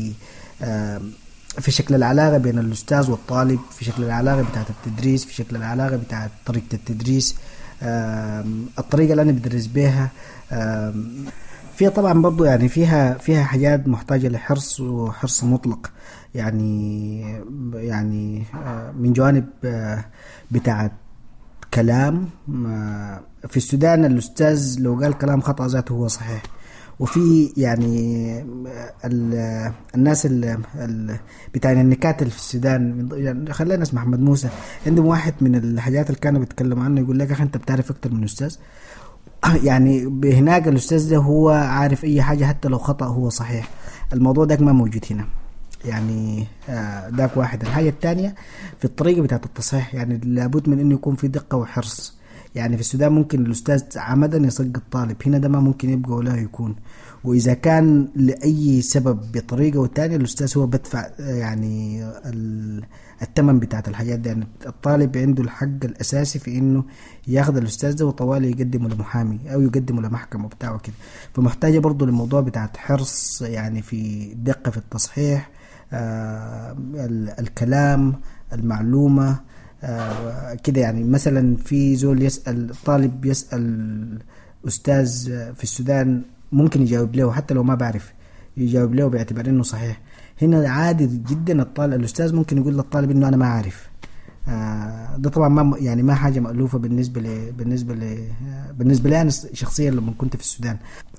Speaker 10: في شكل العلاقة بين الأستاذ والطالب، في شكل العلاقة بتاعت التدريس، في شكل العلاقة بتاعت طريقة التدريس، الطريقة اللي أنا بدرس بها. فيها طبعا برضو يعني فيها حاجات محتاجة لحرص وحرص مطلق يعني من جوانب بتاعت كلام. في السودان الأستاذ لو قال كلام خطأ ذاته هو صحيح، وفي يعني الناس بتاع النكات اللي في السودان يعني خلينا نسمع محمد موسى عندهم واحد من الحاجات اللي كانوا بيتكلموا عنه يقول لك انت بتعرف اكتر من أستاذ. يعني هناك الأستاذ ده هو عارف اي حاجة حتى لو خطأ هو صحيح. الموضوع ده ما موجود هنا يعني. داك واحد. الحاجة الثانية في الطريقة بتاعت التصحيح يعني لابد من انه يكون في دقة وحرص. يعني في السودان ممكن الأستاذ عمدا يسقط الطالب، هنا ده ما ممكن يبقى ولا يكون. وإذا كان لأي سبب بطريقة والتانية الأستاذ هو بدفع يعني الثمن بتاعت الحاجات دي. يعني الطالب عنده الحق الأساسي في إنه ياخد الأستاذ ده وطوالي يقدمه لمحامي أو يقدمه لمحكمة وبتاعه كده. فمحتاجة برضو للموضوع بتاعت حرص يعني في دقة في التصحيح، الكلام، المعلومة كده. يعني مثلا في زول يسأل طالب يسأل أستاذ في السودان ممكن يجاوب له حتى لو ما بعرف، يجاوب له باعتبار انه صحيح. هنا عادي جدا الأستاذ ممكن يقول للطالب انه انا ما عارف. ده طبعا ما يعني ما حاجة مألوفة بالنسبة لي انا شخصيا لما كنت في السودان.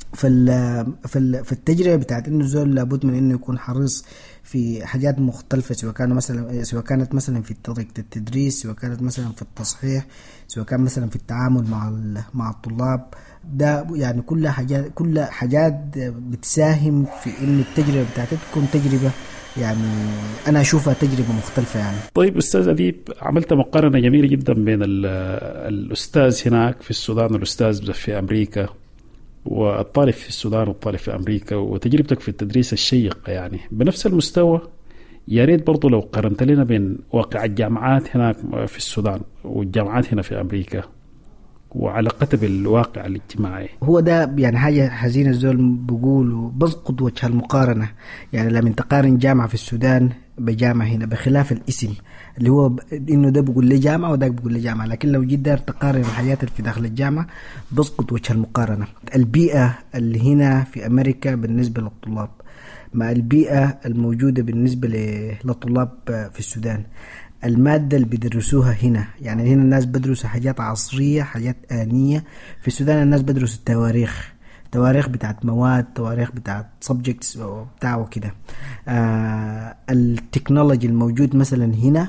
Speaker 10: في التجربة بتاعت انه زول لابد من انه يكون حريص في حاجات مختلفة، سواء كانت مثلا في طريقة التدريس، سواء كانت مثلا في التصحيح، سواء كان مثلا في التعامل مع الطلاب. ده يعني كل حاجات بتساهم في انه التجربة بتاعتك تكون تجربة يعني أنا أشوفها تجربة مختلفة يعني.
Speaker 9: طيب أستاذ أديب، عملت مقارنة جميلة جدا بين الأستاذ هناك في السودان والأستاذ في أمريكا، والطالب في السودان والطالب في أمريكا، وتجربتك في التدريس الشيقة يعني بنفس المستوى. يا ريت برضو لو قارنت لنا بين واقع الجامعات هناك في السودان والجامعات هنا في أمريكا وعلاقته بالواقع الاجتماعي.
Speaker 10: هو ده يعني حاجة حزينة الزول بيقولوا بسقط وجه المقارنة. يعني لما تقارن جامعة في السودان بجامعة هنا بخلاف الاسم اللي هو انه ده بيقول لي جامعة وده بيقول لي جامعة، لكن لو جيت دار تقارن الحياة اللي في داخل الجامعة بسقط وجه المقارنة. البيئة اللي هنا في أمريكا بالنسبة للطلاب مع البيئة الموجودة بالنسبة للطلاب في السودان، المادة اللي بيدرسوها هنا يعني هنا الناس بدرسوا حاجات عصرية، حاجات آنية. في السودان الناس بدرسوا تواريخ بتاعت مواد، تواريخ بتاعت subjects وبتاع وكده. التكنولوجي الموجود مثلا هنا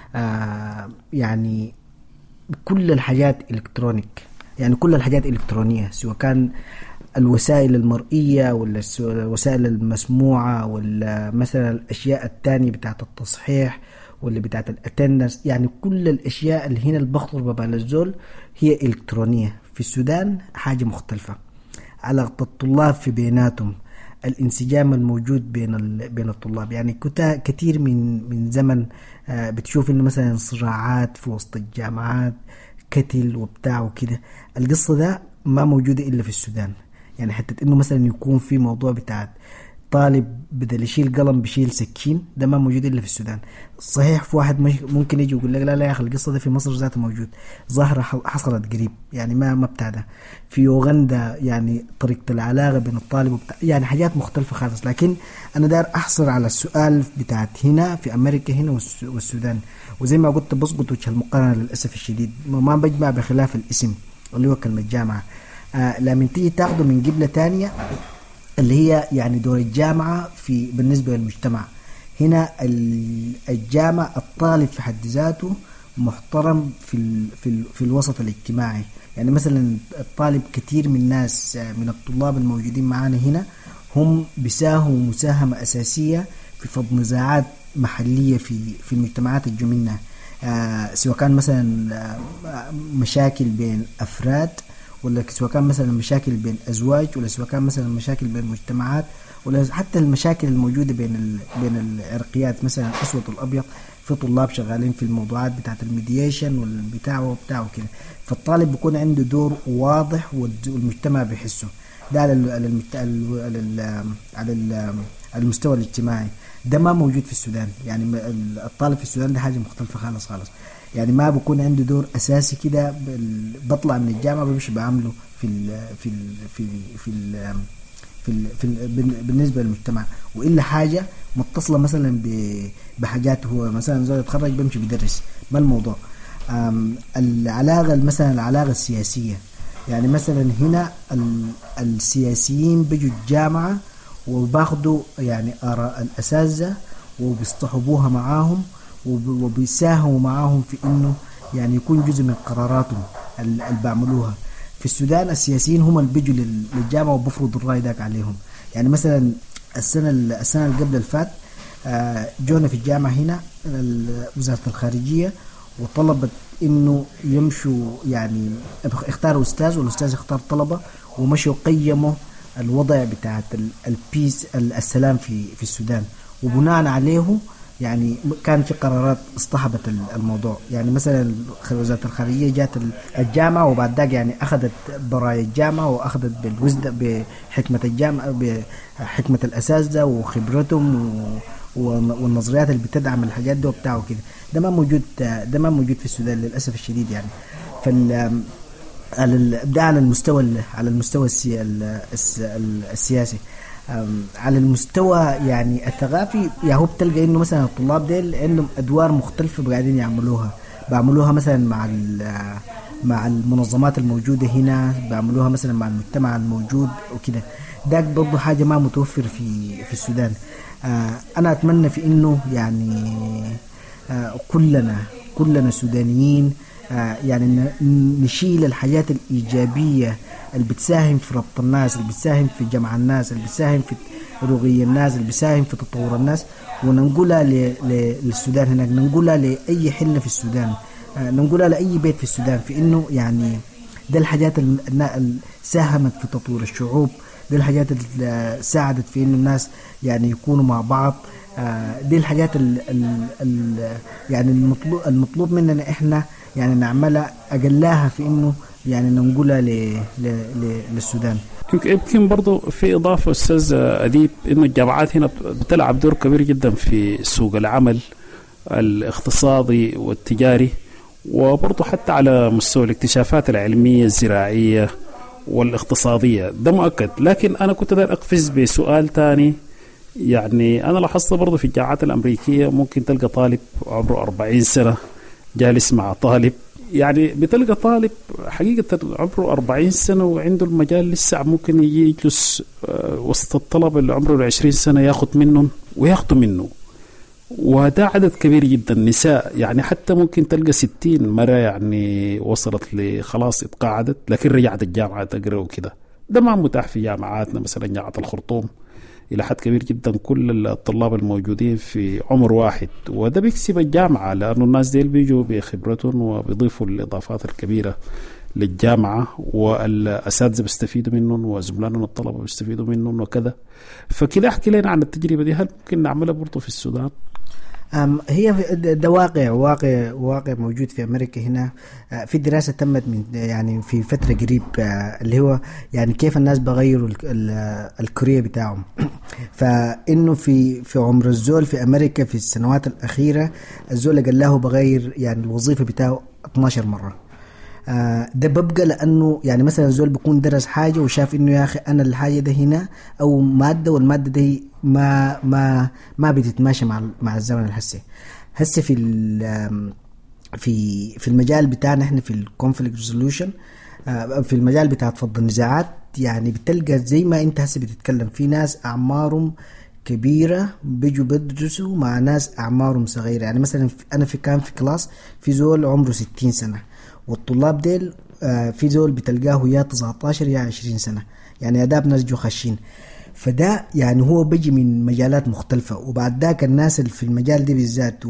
Speaker 10: يعني كل الحاجات إلكترونيك، يعني كل الحاجات إلكترونية، سواء كان الوسائل المرئية ولا الوسائل المسموعة ولا مثلا الأشياء التانية بتاعت التصحيح واللي بتاعت الاتندنس. يعني كل الاشياء اللي هنا البخطر ببال الزول هي الكترونيه. في السودان حاجه مختلفه. علاقه الطلاب في بيناتهم، الانسجام الموجود بين الطلاب. يعني كتير من زمن بتشوف انه مثلا صراعات في وسط الجامعات، كتل وبتاع وكده. القصه ده ما موجوده الا في السودان. يعني حتى انه مثلا يكون في موضوع بتاعت طالب بدل يشيل قلم بشيل سكين، ده ما موجود إلا في السودان. صحيح في واحد ممكن يجي يقول لك لا يا أخي القصة ده في مصر ذاته موجود، ظاهرة حصلت قريب يعني ما ابتعدها. في يوغندا يعني طريقة العلاقة بين الطالب يعني حاجات مختلفة خالص. لكن أنا دار أحصر على السؤال بتاعت هنا في أمريكا هنا والسودان، وزي ما قلت بسقط وجه المقارنة للأسف الشديد. ما بجمع بخلاف الاسم اللي هو كلمة جامعة. لما تيجي تاخده من قبلة تانية اللي هي يعني دور الجامعة بالنسبة للمجتمع. هنا الجامعة الطالب في حد ذاته محترم في الوسط الاجتماعي. يعني مثلا الطالب كتير من الناس من الطلاب الموجودين معانا هنا هم بيساهموا مساهمة أساسية في فض نزاعات محلية في المجتمعات الجميلة. سواء كان مثلا مشاكل بين أفراد، ولا سواء كان مثلا مشاكل بين أزواج، ولا سواء كان مثلا مشاكل بين مجتمعات، ولا حتى المشاكل الموجودة بين العرقيات، مثلا الأسود والأبيض. في طلاب شغالين في الموضوعات بتاعت الميدياشن والبتاع وكده، فالطالب بيكون عنده دور واضح والمجتمع بيحسه. ده على المستوى الاجتماعي. ده ما موجود في السودان. يعني الطالب في السودان ده حاجة مختلفة خالص. يعني ما بيكون عنده دور أساسي كده. بطلع من الجامعة بمشي بعمله بالنسبة للمجتمع، وإلا حاجة متصلة مثلا بحاجات. هو مثلا زول يتخرج بمشي بيدرس. ما الموضوع؟ العلاقة السياسية. يعني مثلا هنا السياسيين بيجوا الجامعة وباخدوا يعني آراء الأساتذة وبيصطحبوها معاهم وبيساهموا معاهم في إنه يعني يكون جزء من قراراتهم اللي بعملوها. في السودان السياسيين هم اللي بيجوا للجامعة وبفرضوا الرأي داك عليهم. يعني مثلا السنة اللي قبل الفات جونا في الجامعة هنا وزارة الخارجية وطلبت إنه يمشوا، يعني اختاروا أستاذ والأستاذ اختار طلبة ومشوا قيموا الوضع بتاعت البيس السلام في السودان، وبناء عليه يعني كان في قرارات اصطحبت الموضوع. يعني مثلا وزارة الخارجية جات الجامعة وبعد ذاك يعني أخذت برايا الجامعة وأخذت بحكمة الجامعة، بحكمة الأساتذة وخبرتهم والنظريات اللي بتدعم الحاجات دي وبتاعه كده. ده ما موجود في السودان للأسف الشديد. يعني ده على المستوى السياسي. على المستوى يعني الثقافي، يا هو بتلقى انه مثلا الطلاب ديل عندهم ادوار مختلفه قاعدين بعملوها مثلا مع المنظمات الموجوده هنا، بعملوها مثلا مع المجتمع الموجود وكده. ده برضو حاجه ما متوفر في السودان. انا اتمنى في انه يعني كلنا سودانيين يعني نشيل الحاجات الإيجابية اللي بتساهم في ربط الناس، اللي بتساهم في جمع الناس، اللي بتساهم في رقي الناس، اللي بتساهم في تطور الناس، وننقلها للسودان هناك، ننقلها لأي حلة في السودان، ننقلها لأي بيت في السودان. في إنه يعني ده الحاجات اللي ساهمت في تطوير الشعوب، ده الحاجات اللي ساعدت في إنه الناس يعني يكونوا مع بعض. دي الحاجات يعني المطلوب مننا إحنا يعني نعملها أقلها في إنه يعني ننقلها للسودان.
Speaker 9: يمكن برضو في إضافة أستاذ أديب إنه الجامعات هنا بتلعب دور كبير جدا في سوق العمل الاقتصادي والتجاري، وبرضو حتى على مستوى الاكتشافات العلمية الزراعية والاقتصادية. ده مؤكد. لكن أنا كنت داير أقفز بسؤال تاني. يعني أنا لاحظت برضو في الجامعات الأمريكية ممكن تلقى طالب عمره 40 سنة جالس مع طالب، يعني بتلقى طالب حقيقة عمره 40 سنة وعنده المجال لسه ممكن يجي يجلس وسط الطلبة اللي عمره 20 سنة ياخد منهم وياخدوا منه. وده عدد كبير جدا نساء، يعني حتى ممكن تلقى 60 مرة يعني وصلت لخلاص اتقاعدت لكن رجعت الجامعة تقرأ وكده. ده ما متاح في جامعاتنا، مثلا جامعة الخرطوم إلى حد كبير جدا كل الطلاب الموجودين في عمر واحد، وده بيكسب الجامعة لأنه الناس ديل بيجوا بخبرتهم وبيضيفوا الإضافات الكبيرة للجامعة، والأساتذة بيستفيدوا منهم وزملائنا الطلبة بيستفيدوا منهم وكذا. فكده أحكي لنا عن التجربة دي، هل ممكن نعملها برضو في السودان؟
Speaker 10: هي ده واقع موجود في أمريكا هنا. في دراسة تمت من يعني في فترة قريب اللي هو يعني كيف الناس بغيروا الكارير بتاعهم. فإنه في عمر الزول في أمريكا في السنوات الأخيرة الزول قال له بغير يعني الوظيفة بتاعه 12 مرة. ده ببقى لأنه يعني مثلا الزول بيكون درس حاجة وشاف إنه يا أخي أنا الحاجة ده هنا أو مادة، والمادة ده ما بتتماشى مع الزمن الحسي. في المجال بتاعنا احنا في الكونفليكت ريزولوشن، في المجال بتاع فض النزاعات، يعني بتلقى زي ما انت هسه بتتكلم في ناس أعمارهم كبيرة بيجوا بدرسوا مع ناس أعمارهم صغيرة. يعني مثلا أنا كان في كلاس في زول عمره 60 سنة، والطلاب ديل في زول بتلقاه يا 19 يا 20 سنة، يعني أداب ناس جو خشين. فده يعني هو بيجي من مجالات مختلفة. وبعد ذاك الناس اللي في المجال ده بالذات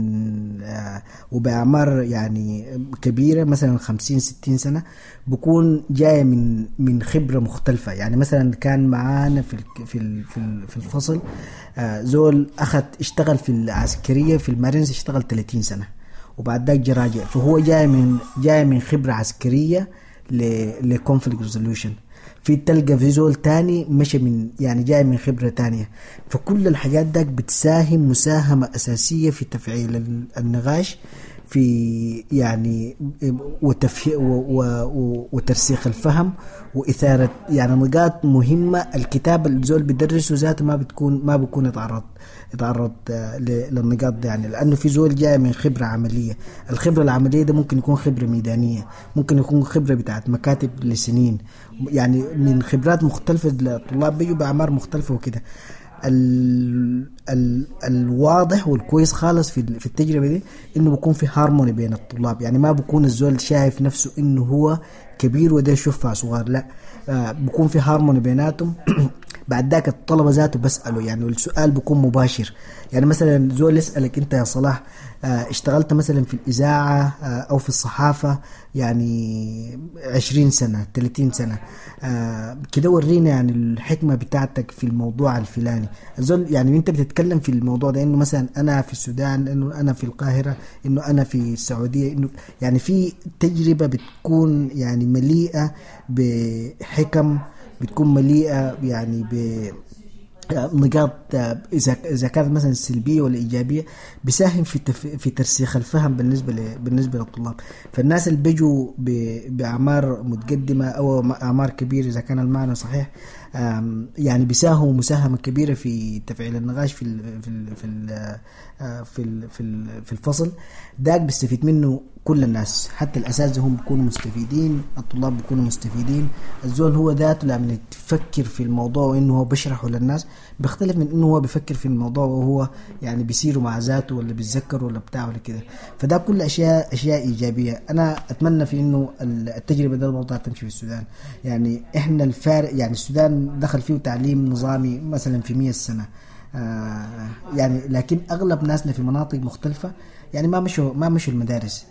Speaker 10: وبأعمار يعني كبيرة مثلا 50-60 سنة بكون جاية من خبرة مختلفة. يعني مثلا كان معانا في الفصل زول اشتغل في العسكرية في المارينز، اشتغل 30 سنة وبعد ذاك راجع، فهو جاي من خبرة عسكرية لكونفليكت ريزوليوشن. في تلقى في زول تاني مشي يعني جاي من خبرة تانية. فكل الحاجات داك بتساهم مساهمة أساسية في تفعيل النقاش في يعني وترسيخ الفهم وإثارة يعني نقاط مهمة. الكتاب الزول بيدرسه ذاته ما بيكون يتعرض للنقاط دي، يعني لأنه في زول جاي من خبرة عملية. الخبرة العملية ده ممكن يكون خبرة ميدانية، ممكن يكون خبرة بتاعت مكاتب لسنين، يعني من خبرات مختلفة. الطلاب بيجوا بأعمار مختلفة وكده. الواضح والكويس خالص في التجربة دي انه بيكون في هارموني بين الطلاب، يعني ما بيكون الزول شايف نفسه انه هو كبير وده يشوفها صغار، لا بيكون في هارموني بيناتهم. بعد ذاك الطلبة ذاته بسأله، يعني السؤال بيكون مباشر. يعني مثلا زول يسألك انت يا صلاح اشتغلت مثلا في الإذاعة او في الصحافة يعني 20 سنة 30 سنة كده، ورينا يعني الحكمة بتاعتك في الموضوع الفلاني. الزول يعني انت بتتكلم في الموضوع ده انه مثلا انا في السودان، انه انا في القاهرة، انه انا في السعودية، انه يعني في تجربة بتكون يعني مليئة بحكم، بتكون مليئة يعني بنقاط إذا كانت مثلا السلبية ولا إيجابية بيساهم في ترسيخ الفهم بالنسبة للطلاب. فالناس اللي بيجوا بأعمار متقدمة أو أعمار كبيرة إذا كان المعنى صحيح يعني بيساهموا مساهمة كبيرة في تفعيل النقاش في الفصل. داك بيستفيد منه كل الناس، حتى الأساتذة هم بيكونوا مستفيدين، الطلاب بيكونوا مستفيدين. الزول هو ذاته لما يفكر في الموضوع وإنه هو بيشرحه للناس بيختلف من إنه هو بيفكر في الموضوع وهو يعني بيسيره مع ذاته ولا بيتذكر ولا بتاع ولا كده. فده كل أشياء إيجابية. أنا أتمنى في إنه التجربة ده الموضوع تمشي في السودان. يعني إحنا الفارق، يعني السودان دخل فيه تعليم نظامي مثلا في 100 سنة يعني، لكن أغلب ناسنا في مناطق مختلفة يعني ما مشوا المدارس.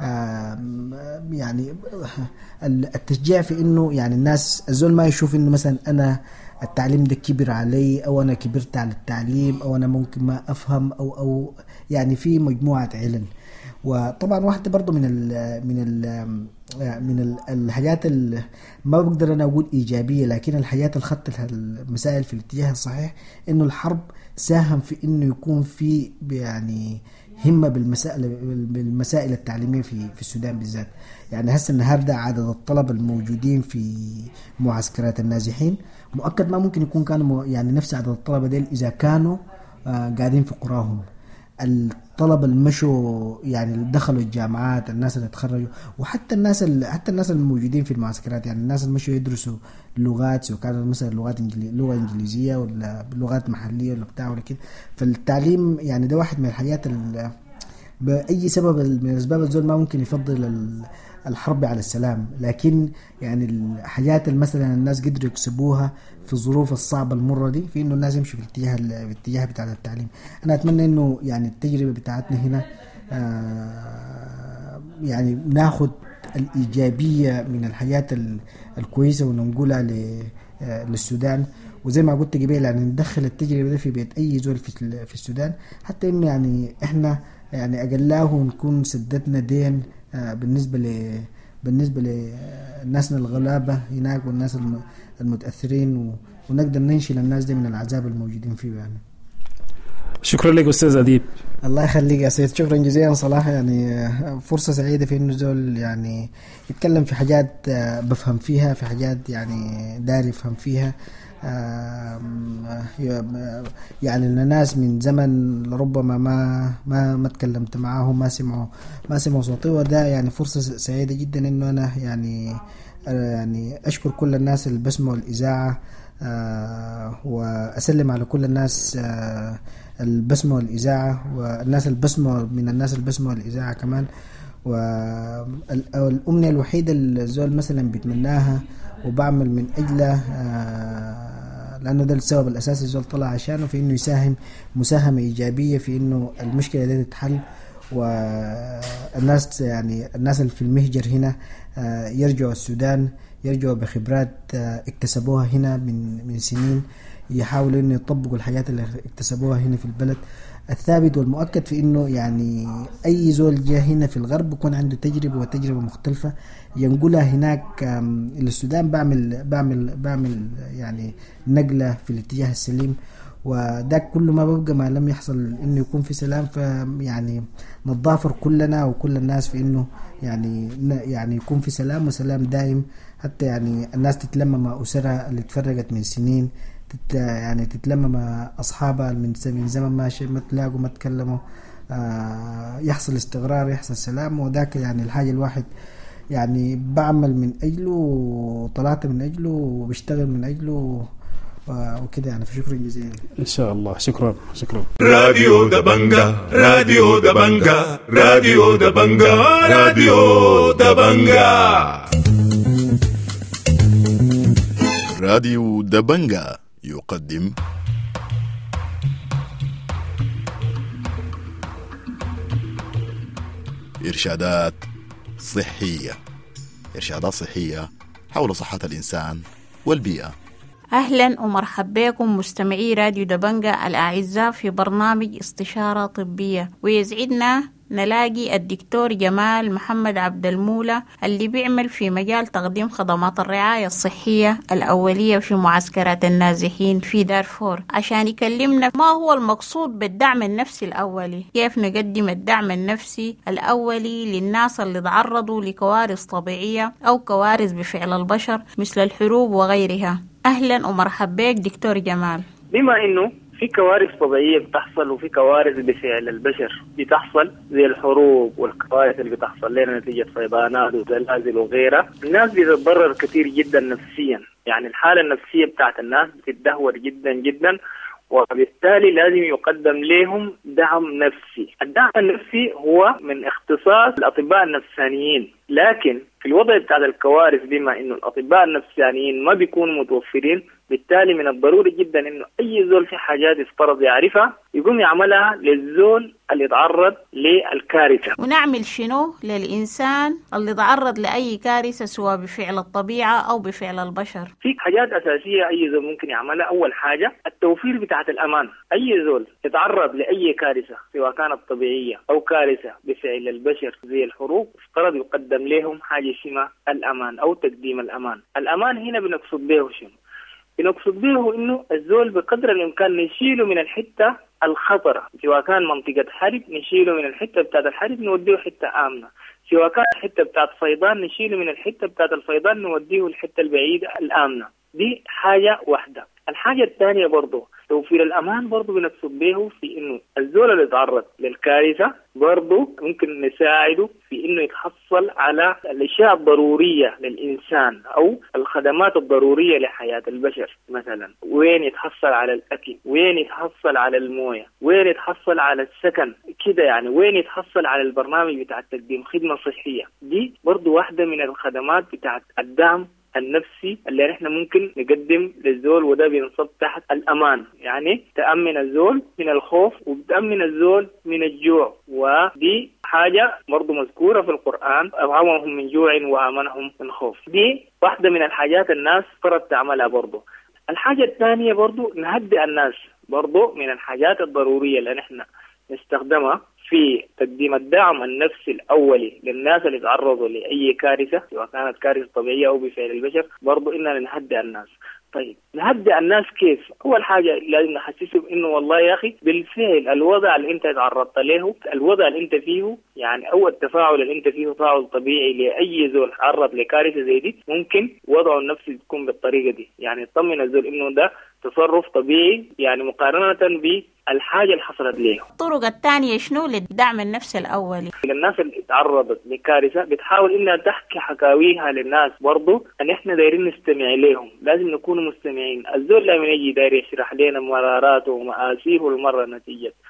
Speaker 10: يعني التشجيع في انه يعني الناس الزول ما يشوف انه مثلا انا التعليم ده كبر علي او انا كبرت على التعليم او انا ممكن ما افهم او يعني في مجموعة علل. وطبعا واحدة برضو من الحاجات اللي ما بقدر انا اقول ايجابية، لكن الحياة اللي خدت المسائل في الاتجاه الصحيح انه الحرب ساهم في انه يكون في يعني همة بالمسائل التعليمية في السودان بالذات. يعني هسه النهاردة عدد الطلبة الموجودين في معسكرات النازحين مؤكد ما ممكن يكون كانوا يعني نفس عدد الطلبة ديل إذا كانوا قاعدين في قراهم. الطلبة اللي مشوا يعني اللي دخلوا الجامعات، الناس اللي تخرجوا، وحتى الناس الموجودين في المعسكرات، يعني الناس اللي مشوا يدرسوا لغات، سواء كانت مثلا لغة إنجليزية ولا لغات محلية ولا بتاع ولا كده. فالتعليم يعني ده واحد من الحاجات بأي سبب من الأسباب الزول ما ممكن يفضل الحرب على السلام، لكن يعني الحاجات اللي مثلا الناس قدروا يكسبوها في الظروف الصعبة المرة دي في إنه الناس يمشوا في الاتجاه بتاع التعليم. أنا أتمنى إنه يعني التجربة بتاعتنا هنا يعني ناخد الإيجابية من الحاجات الكويسة وننقلها للسودان. وزي ما قلت قبل يعني ندخل التجربة دي في بيت أي زول في السودان، حتى إنه يعني إحنا يعني أقلاه نكون سددنا دين بالنسبة للناس الغلابة هناك والناس المتأثرين، ونقدر ننشل الناس دي من العذاب الموجودين فيه يعني.
Speaker 9: شكرا لك أستاذ أديب.
Speaker 10: الله يخليك يا سيد، شكرا جزيلا صراحة. يعني فرصة سعيدة في إنه زول يعني يتكلم في حاجات بفهم فيها، في حاجات يعني داري يفهم فيها. يعني الناس من زمن ربما ما تكلمت معاهم، ما سمعوا صوتي، وده يعني فرصة سعيدة جدا إنه أنا يعني أشكر كل الناس اللي بسمعوا الإذاعة، وأسلم على كل الناس اللي بسمعوا الإذاعة والناس اللي بسمعوا الإذاعة كمان. والأمنية الوحيدة اللي الزول مثلا بتمناها وبعمل من أجله لأنه ده السبب الأساسي الزول طلع عشانه، في إنه يساهم مساهمة إيجابية في إنه المشكلة دي تتحل، والناس يعني الناس اللي في المهجر هنا يرجعوا السودان، يرجعوا بخبرات اكتسبوها هنا من سنين، يحاولوا إنه يطبقوا الحاجات اللي اكتسبوها هنا في البلد. الثابت والمؤكد في إنه يعني أي زول جاء هنا في الغرب بيكون عنده تجربة وتجربة مختلفة ينقلها هناك للسودان، بعمل يعني نقلة في الاتجاه السليم، وده كل ما ببقى ما لم يحصل إنه يكون في سلام. فيعني نتضافر كلنا وكل الناس في إنه يعني يكون في سلام وسلام دائم، حتى يعني الناس تتلم مع أسرها اللي تفرقت من سنين، يعني تتلم مع أصحابها من زمن ما تلاقوا ما تكلموا، يحصل استقرار، يحصل سلام. وذاك يعني الحاجة الواحد يعني بعمل من أجله وطلعت من أجله وبشتغل من أجله وكده يعني. فشكرا جزيلا.
Speaker 9: إن شاء الله. شكرا.
Speaker 11: راديو دبنجا، راديو دبنجا، راديو دبنجا، راديو دبنجا. راديو دبنجا يقدم إرشادات صحية، إرشادات صحية حول صحة الإنسان والبيئة.
Speaker 12: أهلا ومرحبا بكم مستمعي راديو دبنجا الأعزاء في برنامج استشارة طبية، ويسعدنا نلاقي الدكتور جمال محمد عبد المولى اللي بيعمل في مجال تقديم خدمات الرعاية الصحية الأولية في معسكرات النازحين في دارفور، عشان يكلمنا ما هو المقصود بالدعم النفسي الأولي، كيف نقدم الدعم النفسي الأولي للناس اللي تعرضوا لكوارث طبيعية أو كوارث بفعل البشر مثل الحروب وغيرها. أهلا ومرحبا بك دكتور جمال.
Speaker 13: بما إنه في كوارث طبيعية بتحصل وفي كوارث بفعل البشر بتحصل زي الحروب والكوارث اللي بتحصل لنا نتيجة فيضانات وزلازل وغيرها، الناس بتتضرر كثير جدا نفسيا، يعني الحالة النفسية بتاعت الناس بتتدهور جدا جدا، وبالتالي لازم يقدم لهم دعم نفسي. الدعم النفسي هو من اختصاص الأطباء النفسانيين، لكن في الوضع بتاع الكوارث بما إنه الأطباء النفسانيين ما بيكونوا متوفرين، بالتالي من الضروري جدا إنه أي زول في حاجات يفترض يعرفها يقوم يعملها للزول اللي يتعرض للكارثة.
Speaker 12: ونعمل شنو للإنسان اللي يتعرض لأي كارثة سواء بفعل الطبيعة أو بفعل البشر؟
Speaker 13: في حاجات أساسية أي زول ممكن يعملها. أول حاجة التوفير بتاعة الأمان. أي زول يتعرض لأي كارثة سواء كانت طبيعية أو كارثة بفعل البشر زي الحروب، افترض يقدم لهم حاجة اسمها الأمان أو تقديم الأمان. الأمان هنا بنقصد به شنو؟ بنقصد به إنه الزول بقدر الإمكان نشيله من الحتة الخطرة، سواء كان منطقة حرب نشيله من الحتة بتاعت الحرب نوديه حتة آمنة، سواء كان الحتة بتاعت فيضان نشيله من الحتة بتاعت الفيضان نوديه الحتة البعيدة الآمنة. دي حاجة واحدة. الحاجة الثانية برضو توفير الأمان، برضو بنقصد به في إنه الزول اللي يتعرض للكارثة برضو ممكن نساعده في إنه يتحصل على الأشياء الضرورية للإنسان أو الخدمات الضرورية لحياة البشر، مثلا وين يتحصل على الأكل، وين يتحصل على الموية، وين يتحصل على السكن كده، يعني وين يتحصل على البرنامج بتاع تقديم خدمة صحية. دي برضو واحدة من الخدمات بتاعت الدعم النفسي اللي نحن ممكن نقدم للزول، وده بينصب تحت الأمان، يعني تأمن الزول من الخوف وبتأمن الزول من الجوع، ودي حاجة برضو مذكورة في القرآن، أطعمهم من جوع وآمنهم من خوف. دي واحدة من الحاجات الناس فرض تعملها برضو. الحاجة الثانية برضو نهدئ الناس، برضو من الحاجات الضرورية اللي نحن نستخدمها في تقديم الدعم النفسي الأولي للناس اللي تعرضوا لأي كارثة سواء كانت كارثة طبيعية أو بفعل البشر، برضو إننا نهدئ الناس. طيب نهدئ الناس كيف؟ أول حاجة لازم نحسسهم إنه والله يا أخي بالفعل الوضع اللي أنت تعرضت له، الوضع اللي أنت فيه، يعني أول التفاعل اللي أنت فيه تفاعل طبيعي لأي زول تعرض لكارثة زي دي، ممكن وضعه النفسي تكون بالطريقة دي، يعني تطمن الزول إنه ده تصرف طبيعي يعني مقارنة بالحاجة اللي حصلت له.
Speaker 12: الطرق الثانية شنو للدعم النفسي الأولي؟
Speaker 13: للناس اللي تعرضت لكارثة بتحاول إنها تحكي حكاويها للناس، برضو أن إحنا دايرين نستمع لهم، لازم نكون مستمعين. الزول لما يجي داير يشرح لنا مراراته ومآسيه المرة نتيجة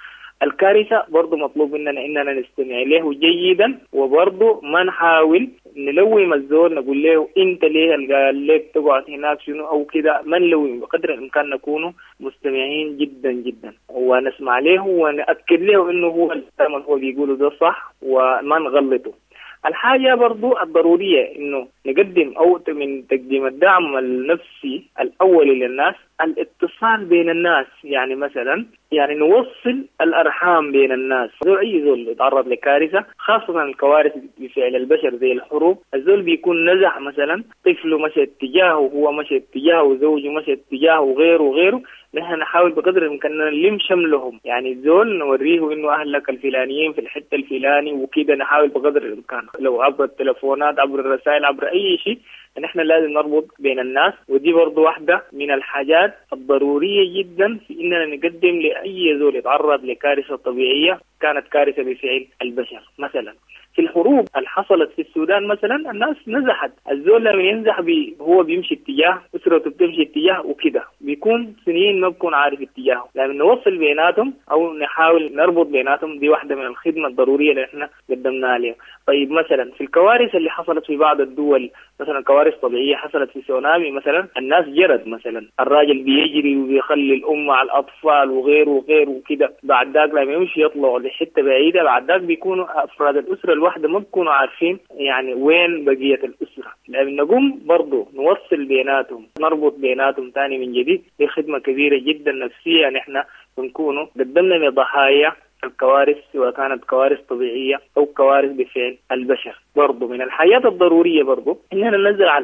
Speaker 13: الكارثة برضو مطلوب إننا نستمع له جيدا، وبرضو ما نحاول نلوم الزول نقول له انت ليه اللي قال لك تقعد هناك شنو او كده. ما نلوم، بقدر الامكان نكون مستمعين جدا جدا ونسمع له ونأكد له انه هو الكلام اللي هو بيقوله ده صح وما نغلطه. الحاجة برضو الضرورية انه نقدم او من تقديم الدعم النفسي الاول للناس الاتصال بين الناس، يعني مثلا يعني نوصل الارحام بين الناس. اي زول يتعرض لكارثة خاصة الكوارث بفعل البشر زي الحروب، الزول بيكون نزح مثلا طفله مشى اتجاهه، هو مشى اتجاهه، زوجه مشى اتجاهه، وغيره نحن نحاول بقدر الامكان نلم شملهم، يعني الزول نوريه انه اهلك الفلانيين في الحته الفلاني وكده، نحاول بقدر الامكان لو عبر التلفونات عبر الرسائل عبر اي شيء نحن لازم نربط بين الناس. ودي برضو واحدة من الحاجات الضرورية جدا في اننا نقدم لاي زول يتعرض لكارثة طبيعية كانت كارثة بفعل البشر. مثلا في الحروب اللي حصلت في السودان مثلا الناس نزحت، الزول لما ينزح هو بيمشي اتجاه، اسرته بتمشي اتجاه وكده، بيكون سنين ما بكون عارف اتجاهه. لما نوصل بيناتهم او نحاول نربط بيناتهم دي واحدة من الخدمة الضرورية اللي احنا قدمناها لهم. طيب مثلا في الكوارث اللي حصلت في بعض الدول، مثلا كوارث طبيعية حصلت في سونامي مثلا، الناس جرد مثلا، الراجل بيجري وبيخلي الأم على الأطفال وغيره وكده، بعد ذاك لما يمشي يطلعوا لحتة بعيدة، بعد ذاك بيكونوا أفراد الأسرة الواحدة ما بيكونوا عارفين يعني وين بقية الأسرة. لأن نقوم برضو نوصل بيناتهم، نربط بيناتهم تاني من جديد، دي خدمة كبيرة جدا نفسية نحن بنكونوا قدمنا لضحايا الكوارث سواء كانت كوارث طبيعية أو كوارث بفعل البشر. برضو من الحياة الضرورية برضو إننا نزرع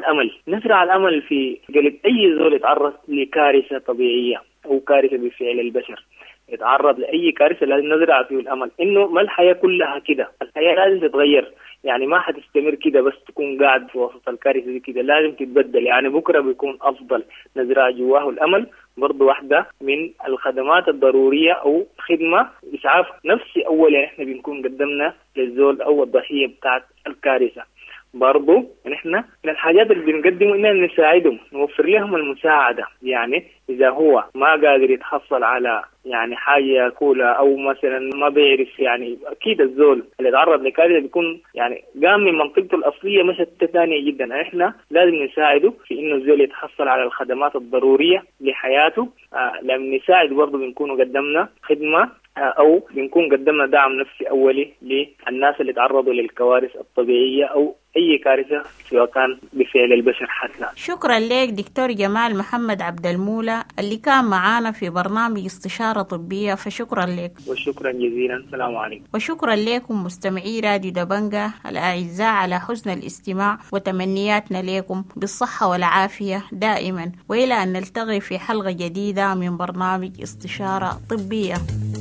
Speaker 13: الأمل في قلب أي زول يتعرض لكارثة طبيعية أو كارثة بفعل البشر، يتعرض لأي كارثة لازم نزرع فيه الأمل إنه ما الحياة كلها كده، الحياة لازم تتغير، يعني ما حتستمر كده بس تكون قاعد في وسط الكارثة دي كده، لازم تتبدل، يعني بكرة بيكون أفضل، نزرع جواه الأمل. برضو واحدة من الخدمات الضرورية أو خدمة إسعاف نفسي أولا إحنا بنكون قدمنا للزول أو الضحية بتاعت الكارثة. برضو نحن من الحاجات اللي بنقدمه إننا نساعدهم، نوفر لهم المساعدة، يعني إذا هو ما قادر يتحصل على يعني حاجة يأكلها أو مثلا ما بيعرف، يعني أكيد الزول اللي يتعرض لكارثة بيكون يعني قام من منطقته الأصلية مش ثانية جدا، إحنا لازم نساعده في إنه الزول يتحصل على الخدمات الضرورية لحياته. لما نساعد برضو بنكون قدمنا خدمة أو بنكون قدمنا دعم نفسي أولي للناس اللي تعرضوا للكوارث الطبيعية أو أي كارثة سواء كان بفعل البشر حتى.
Speaker 12: شكرا لك دكتور جمال محمد عبد المولى اللي كان معانا في برنامج استشارة طبية، فشكرا لك.
Speaker 13: وشكرا جزيلا، السلام عليكم.
Speaker 12: وشكرا لكم مستمعي راديو دبنجة الأعزاء على حسن الاستماع، وتمنياتنا لكم بالصحة والعافية دائما، وإلى أن نلتقي في حلقة جديدة من برنامج استشارة طبية.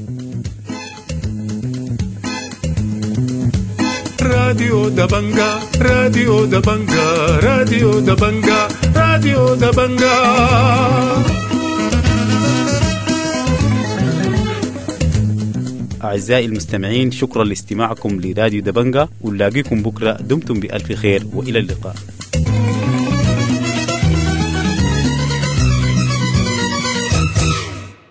Speaker 14: راديو دبنجا راديو دبنجا راديو دبنجا راديو دبنجا.
Speaker 15: أعزائي المستمعين، شكرا لاستماعكم لراديو دبنجا، ونلاقيكم بكرة. دمتم بألف خير وإلى اللقاء.